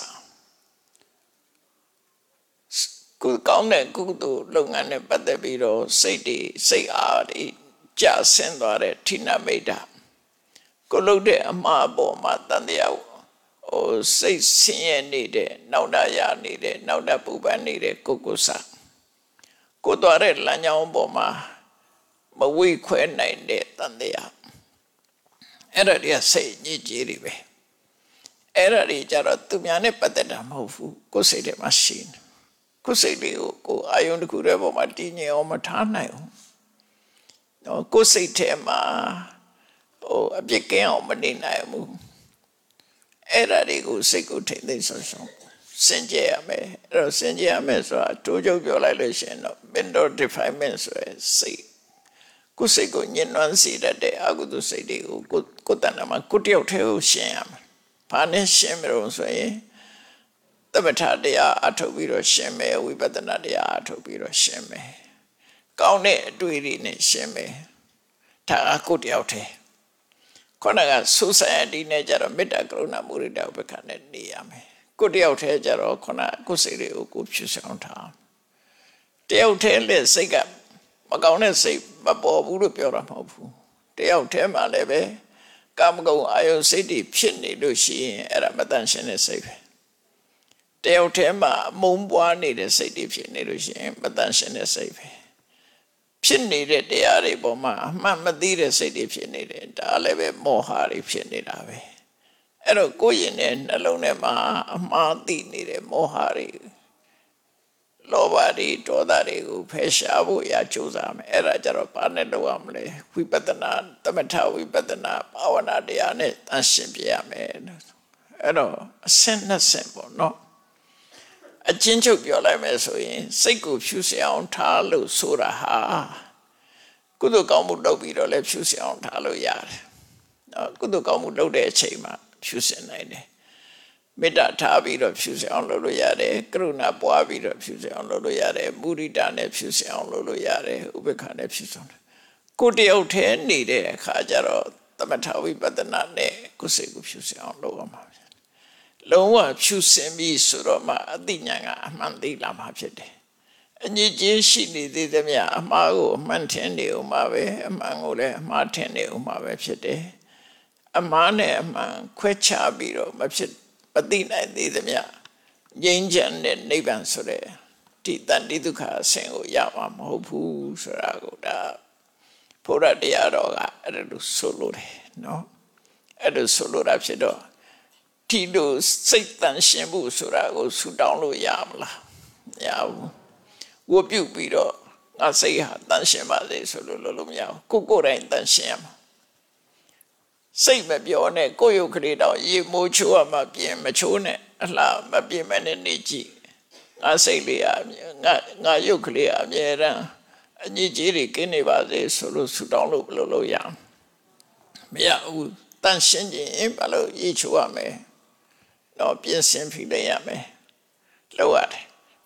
ကိုကောင်းတဲ့ကုသိုလ်လုပ်ငန်းနဲ့ပတ်သက်ပြီးတော့စိတ်တွေစိတ်အားတွေကျဆင်းသွားတဲ့ဌိနမိတ်တာကိုလုပ်တဲ့အမှားအပေါ်မှာတန်တရားဟိုစိတ်ဆင်းရဲနေတဲ့နောက်တရနေတဲ့နောက်တပူပန်နေတဲ့ကိုကိုစကိုသွားတဲ့လမ်းကြောင်းပေါ်မှာမဝေခွဲနိုင်တဲ့တန်တရားအဲ့ဒါတွေကစိတ်ညစ်ကြေးတွေပဲအဲ့ဒါတွေကြတော့သူများနဲ့ပတ်သက်တာမဟုတ်ဘူးကိုယ်စိတ်ထဲမှာရှိနေကိုယ်စိတ်တွေကိုကိုအာယုန်တစ်ခုတည်းပေါ်မှာတည်ငြိမ်အောင်မထားနိုင်ဘူးနော်ကိုယ်စိတ်ထဲမှာဟိုအပြစ်ကင်းအောင်မနေနိုင်ဘူးအဲ့ဒါတွေကိုစိတ်ကိုထိမ့်သိမ့်ဆောင်ဆောင်စင်ကြယ်ရမယ်အဲ့တော့စင်ကြယ်ရမယ်ဆိုတာတိုးချုပ်ပြောလိုက်လို့ရှိရင်တော့ mental defilement ဆိုရယ်စိတ်ကိုယ်စိတ်ကိုညှဉ်းနှွမ်းစေတဲ့အကုသိုလ်စိတ်တွေကိုကိုကိုယ်တဏ္ဍာမှာကိုတယောက်တည်းကိုရှင်းရမယ်ဘာနဲ့ရှင်းမလို့ဆိုရင်သမထတရားအထုတ်ပြီးတော့ရှင်းမယ်ဝိပဿနာတရားအထုတ်ပြီးတော့ရှင်းမယ်ကောင်းတဲ့အတွေ့အကြုံနဲ့ရှင်းမယ်ဒါကကိုတယောက်တည်းခေါင်းက society နဲ့ကြတော့မေတ္တာကရုဏာမုဒိတာဥပ္ပခာနဲ့နေရမယ်ကိုတယောက်တည်းကြတော့ခေါင်းကိုယ်စိတ်တွေကိုကိုဖြူဆောင်ထားတယောက်တည်းလက်စိတ်ကမကောင်းတဲ့စိတ်မပေါ်ဘူးလို့ပြောတာမဟုတ်ဘူးတယောက်တည်းမှလည်းပဲကာမဂုဏ်အာယုန်စိတ်တွေဖြစ်နေလို့ရှိရင်အဲ့ဒါမတန်ရှင်းတဲ့စိတ်ပဲတယောက်တည်းမှမုံပွားနေတဲ့စိတ်တွေဖြစ်နေလို့ရှိရင်မတန်ရှင်းတဲ့စိတ်ပဲဖြစ်နေတဲ့တရားတွေပေါ်မှာအမှန်မသိတဲ့စိတ်တွေဖြစ်နေတယ်ဒါလည်းပဲမောဟတွေဖြစ်နေတာပဲအဲ့တော့ကိုယ်ရင်နဲ့နှလုံးထဲမှာအမှားသိနေတဲ့မောဟတွေလောဘတွေဒေါသတွေကိုဖယ်ရှားဖို့ရကြိုးစားမယ်အဲ့ဒါကြတော့ဘာနဲ့လုပ်ရမလဲဝိပဿနာသမထဝိပဿနာဘာဝနာတရားနဲ့တန်ရှင်းပြရမယ်အဲ့တော့အစင်းနှစ်စင်းပေါ့နော်အချင်းချုပ်ပြောလိုက်မယ်ဆိုရင်စိတ်ကိုဖြူစင်အောင်ထားလို့ဆိုတာဟာကုသိုလ်ကောင်းမှုလုပ်ပြီးတော့လည်းဖြူစင်အောင်ထားလို့ရတယ်နော်ကုသိုလ်ကောင်းမှုလုပ်တဲ့အချိန်မှာဖြူစင်နိုင်တယ်မေတ္တာထားပြီးတော့ဖြူစင်အောင်လုပ်လို့ရတယ်ကရုဏာပွားပြီးတော့ဖြူစင်အောင်လုပ်လို့ရတယ်မုဒိတာနဲ့ဖြူစင်အောင်လုပ်လို့ရတယ်ဥပေက္ခနဲ့ဖြူစင်တယ်ကိုတယောက်တည်းနေတဲ့အခါကျတော့သမထဝိပဿနာနဲ့ကိုယ်စိတ်ကိုဖြူစင်အောင်လုပ်ရမှာဖြစ်လုံးဝဖြူစင်ပြီးဆိုတော့မှအသိဉာဏ်ကအမှန်သိလာမှာဖြစ်တယ်အညစ်အကြေးရှိနေသေးသမျှအမှားကိုအမှန်ထင်နေဦးမှာပဲအမှန်ကိုလည်းအမှားထင်နေဦးမှာပဲဖြစ်တယ်အမှားနဲ့အမှန်ခွဲခြားပြီးတော့မဖြစ်မသိနိုင်သေးသမျှငြိမ်းချမ်းတဲ့နိဗ္ဗာန်ဆိုတဲ့ဒီတန်တိဒုက္ခအစဉ်ကိုရမှာမဟုတ်ဘူးဆိုတာကိုဒါဘုရားတရားတော်ကအဲ့လိုဆိုလို့တယ်နော်အဲ့လိုဆိုလို့တာဖြစ်တော့ဒီလိုစိတ်တန်ရှင်းဖို့ဆိုတာကိုဆူတောင်းလို့ရမလားမရဘူးဝတ်ပြုတ်ပြီးတော့ငါစိတ်ဟာတန်ရှင်းပါစေဆိုလို့လို့လို့မရဘူးကိုကိုယ်တိုင်တန်ရှင်းရမှာစိတ်မပြောနဲ့ကိုယ်ရုပ်ကလေးတော့ရေမိုးချိုးရမှပြင်မချိုးနဲ့အလှမပြင်မနဲ့နေကြည့်ငါစိတ်လေးအမြဲငါငါရုပ်ကလေးအမြဲတမ်းအညစ်အကြေးတွေကင်းနေပါစေဆိုလို့ဆူတောင်းလို့ဘယ်လိုလုပ်ရမရဘူးတန်ရှင်းခြင်းဘာလို့ရေချိုးရမယ်တော့ပြင်ဆင်ဖိလိုက်ရမယ်လောက်ရတယ်ထ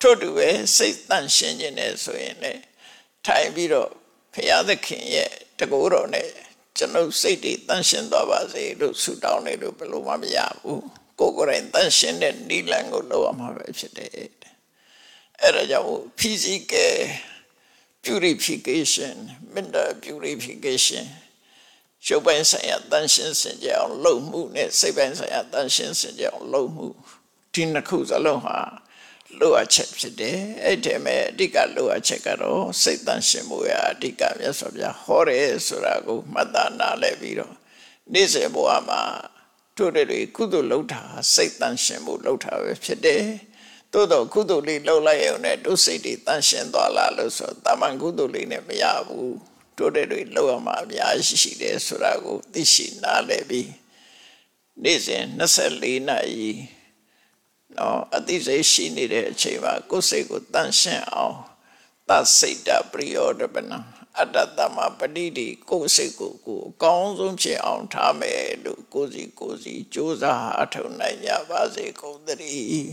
ထို့တူပဲစိတ်တန့်ရှင်းခြင်းနဲ့ဆိုရင်လည်းထိုင်ပြီးတော့ဘုရားသခင်ရဲ့တကူတော်နဲ့ကျွန်ုပ်စိတ်တွေတန့်ရှင်းသွားပါစေလို့ဆုတောင်းနေလို့ဘယ်လိုမှမရဘူးကိုယ်ကိုယ်တိုင်တန့်ရှင်းတဲ့နိလန်ကိုလုပ်ရမှာပဲဖြစ်တယ်အဲ့ဒါကြောင့် physical purification mental purification ရုပ်ပိုင်းဆိုင်ရာတန့်ရှင်းစင်ကြအောင်လုပ်မှုနဲ့စိတ်ပိုင်းဆိုင်ရာတန့်ရှင်းစင်ကြအောင်လုပ်မှုဒီနှစ်ခုစလုံးဟာလိုအပ်ချက်ဖြစ်တယ်အဲ့ဒီမဲ့အဓိကလိုအပ်ချက်ကတော့စိတ်တန့်ရှင်းမှုရအဓိကမြတ်စွာဘုရားဟောတယ်ဆိုတာကိုမှတ်သားနားလည်ပြီးတော့နေ့စဉ်ဘဝမှာတို့တွေကုသိုလ်လုပ်တာစိတ်တန့်ရှင်းမှုလုပ်တာပဲဖြစ်တယ်တိုးတော့ကုသိုလ်လေးလုပ်လိုက်ရုံနဲ့တို့စိတ်တွေတန့်ရှင်းသွားလားလို့ဆိုတာမန်ကုသိုလ်လေးနဲ့မရဘူးတို့တွေလုပ်ရမှာအများကြီးရှိတယ်ဆိုတာကိုသိရှိနားလည်ပြီးနေ့စဉ်ยี่สิบสี่နာရီနော်အတိစိတ်ရှိနေတဲ့အချိန်မှာကိုယ်စိတ်ကိုတန့်ရှင်းအောင်သစိတ်တပရိယောဒပနအတ္တတမပဋိတိကိုယ်စိတ်ကိုကိုအကောင်းဆုံးဖြစ်အောင်ထားမယ်လို့ကိုယ်စီကိုယ်စီကြိုးစားအထောက်နိုင်ကြပါစေကုန်သတည်း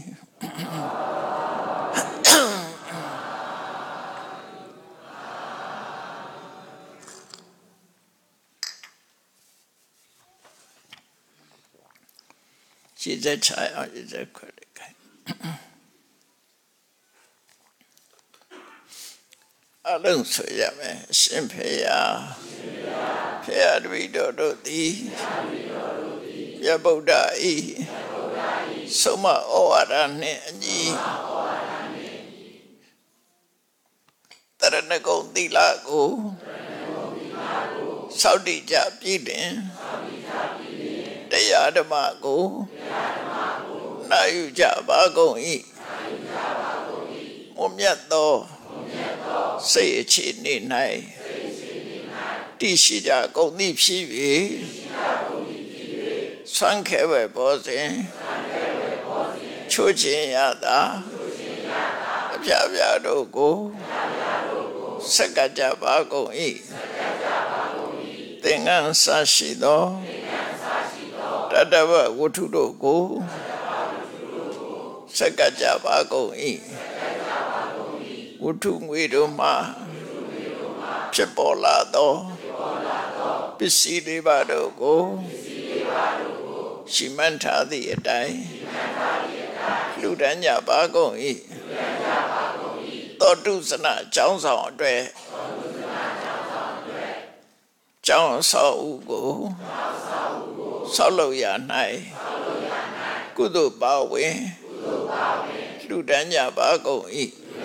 ရှိတဲ့ချာအောင်ရှိတဲ့ခွက်လေးခိုင်အလုံးဆွေရမယ်ရှင်ဖေယဖေယတပိတော်တို့သည်မြတ်ဗုဒ္ဓဤဆုံးမဩဝါဒနှင့်အညီတရဏဂုံသီလကိုစောင့်တည်ကြပြည်တွင်တရားဓမ္မကိုနာယူကြပါကုန်၏မွန်မြတ်သောစိတ်အခြေအနေ၌တည်ရှိကြကုန်သည်ဖြစ်၍ဆွမ်းခဲဝဲပေါ်စဉ်ချိုးခြင်းရတာအပြာပြာတို့ကိုဆက်ကကြပါကုန်၏သင်္ကန်းဆရှိသောတတဝဝတ္ထုတို့ကိုဆက်ကကြပါကုန်၏ဝတ္ထုငွေတို့မှဖြစ်ပေါ်လာသောပစ္စည်းလေးပါတို့ကိုရှိမှန်းထားသည့်အတိုင်းလူတန်းကြပါကုန်၏သောတုဇနကျောင်းဆောင်အတွက်ကျောင်းဆောင်ဥကိုဆောက်လုပ်ရ၌ကုသိုလ်ပါဝင်လူတန်းကြပါကုန်၏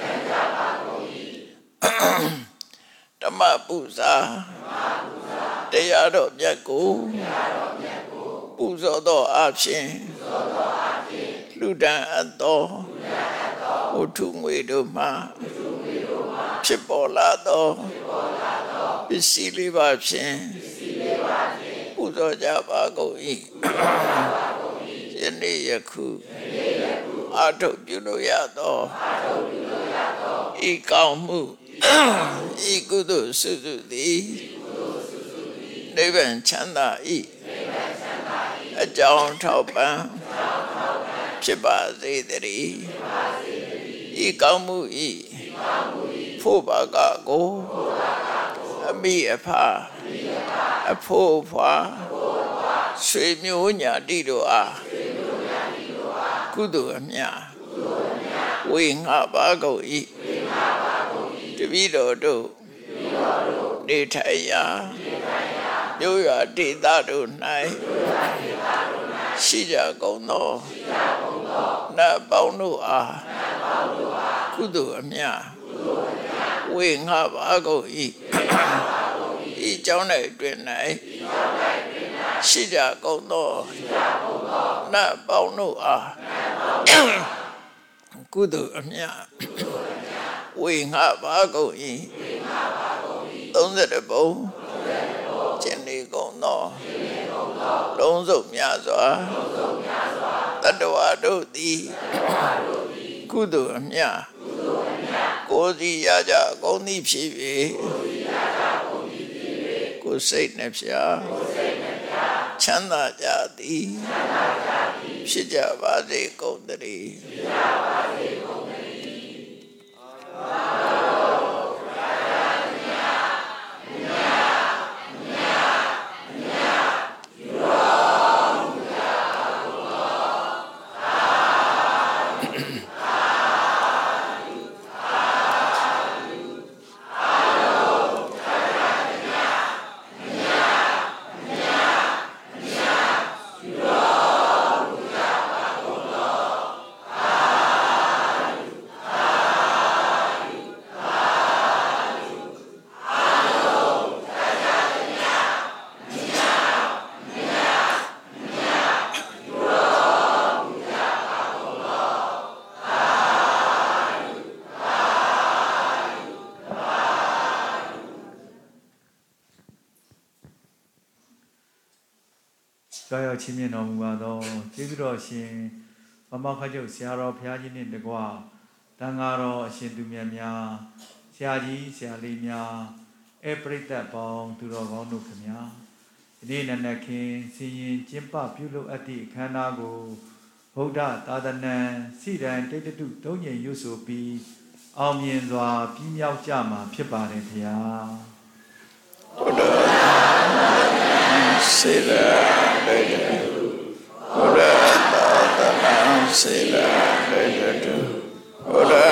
ဓမ္မပူဇာတရားတော်မြတ်ကိုပူဇော်သောအဖြစ်လူတန်းအပ်သောဝတ္ထုငွေတို့မှဖြစ်ပေါ်လာသောပစ္စည်းလေးပါဖြင့်ပူဇော်ကြပါကုန်၏ယနေ့ယခုအာထုပြုလို့ရသောဤကောင်းမှုဤကုသိုလ်စုစုသည်နိဗ္ဗာန်ချမ်းသာ၏အကြောင်းထောက်ပံ့ဖြစ်ပါစေတည်းဤကောင်းမှုဤဖို့ပါကကိုအမိအဖအဖို့အဖွာဆွေမျိုးညာတိတို့အားကုသိုလ်အမြတ်ဝေငှပါကုန်၏တပည့်တော်တို့နေထိုင်ရာမြို့ရွာဒေသတို့၌ရှိကြကုန်သောနတ်ပေါင်းတို့အားကုသိုလ်အမြတ်ဝေငှပါကုန်၏ဤကြောင့်၌တွင်၌ရှိကြကုန်သောနတ်ပေါင်းတို့အားကုသိုလ်အမြတ်ဝေငှပါကုန်၏သုံးဆယ်ပုံကျင့်နေကုန်သောလုံးစုံများစွာတတ္တဝါတို့သည်ကုသိုလ်အမြတ်ကိုယ်စီရကြကုန်သည်ဖြစ်၍ကိုယ်စိတ်နှဖျားချမ်းသာကြသည်ဖြစ်ကြပါစေကုန်သတည်းကြွရောက်ချင်းမြင်တော်မူပါသောကျေးဇူးတော်ရှင်ဗမောက္ခကျုပ်ဆရာတော်ဘုရားကြီးနှင့်တကွတန်ဃာတော်အရှင်သူမြတ်များဆရာကြီးဆရာလေးများအပရိသတ်ပေါင်းသူတော်ကောင်းတို့ခင်ဗျာဒီနေ့နနက်ခင်းစီရင်ကျင်းပပြုလုပ်အပ်သည့်အခမ်းအနားကိုဗုဒ္ဓသာသနာစိတံတိတ္တုသုံးညင်ရွတ်ဆိုပြီးအောင်မြင်စွာပြီးမြောက်ကြမှာဖြစ်ပါတယ်ခင်ဗျာဘုရားစေတတိတ္တုဘုရားသာသနာစေတတိတ္တုဘုရား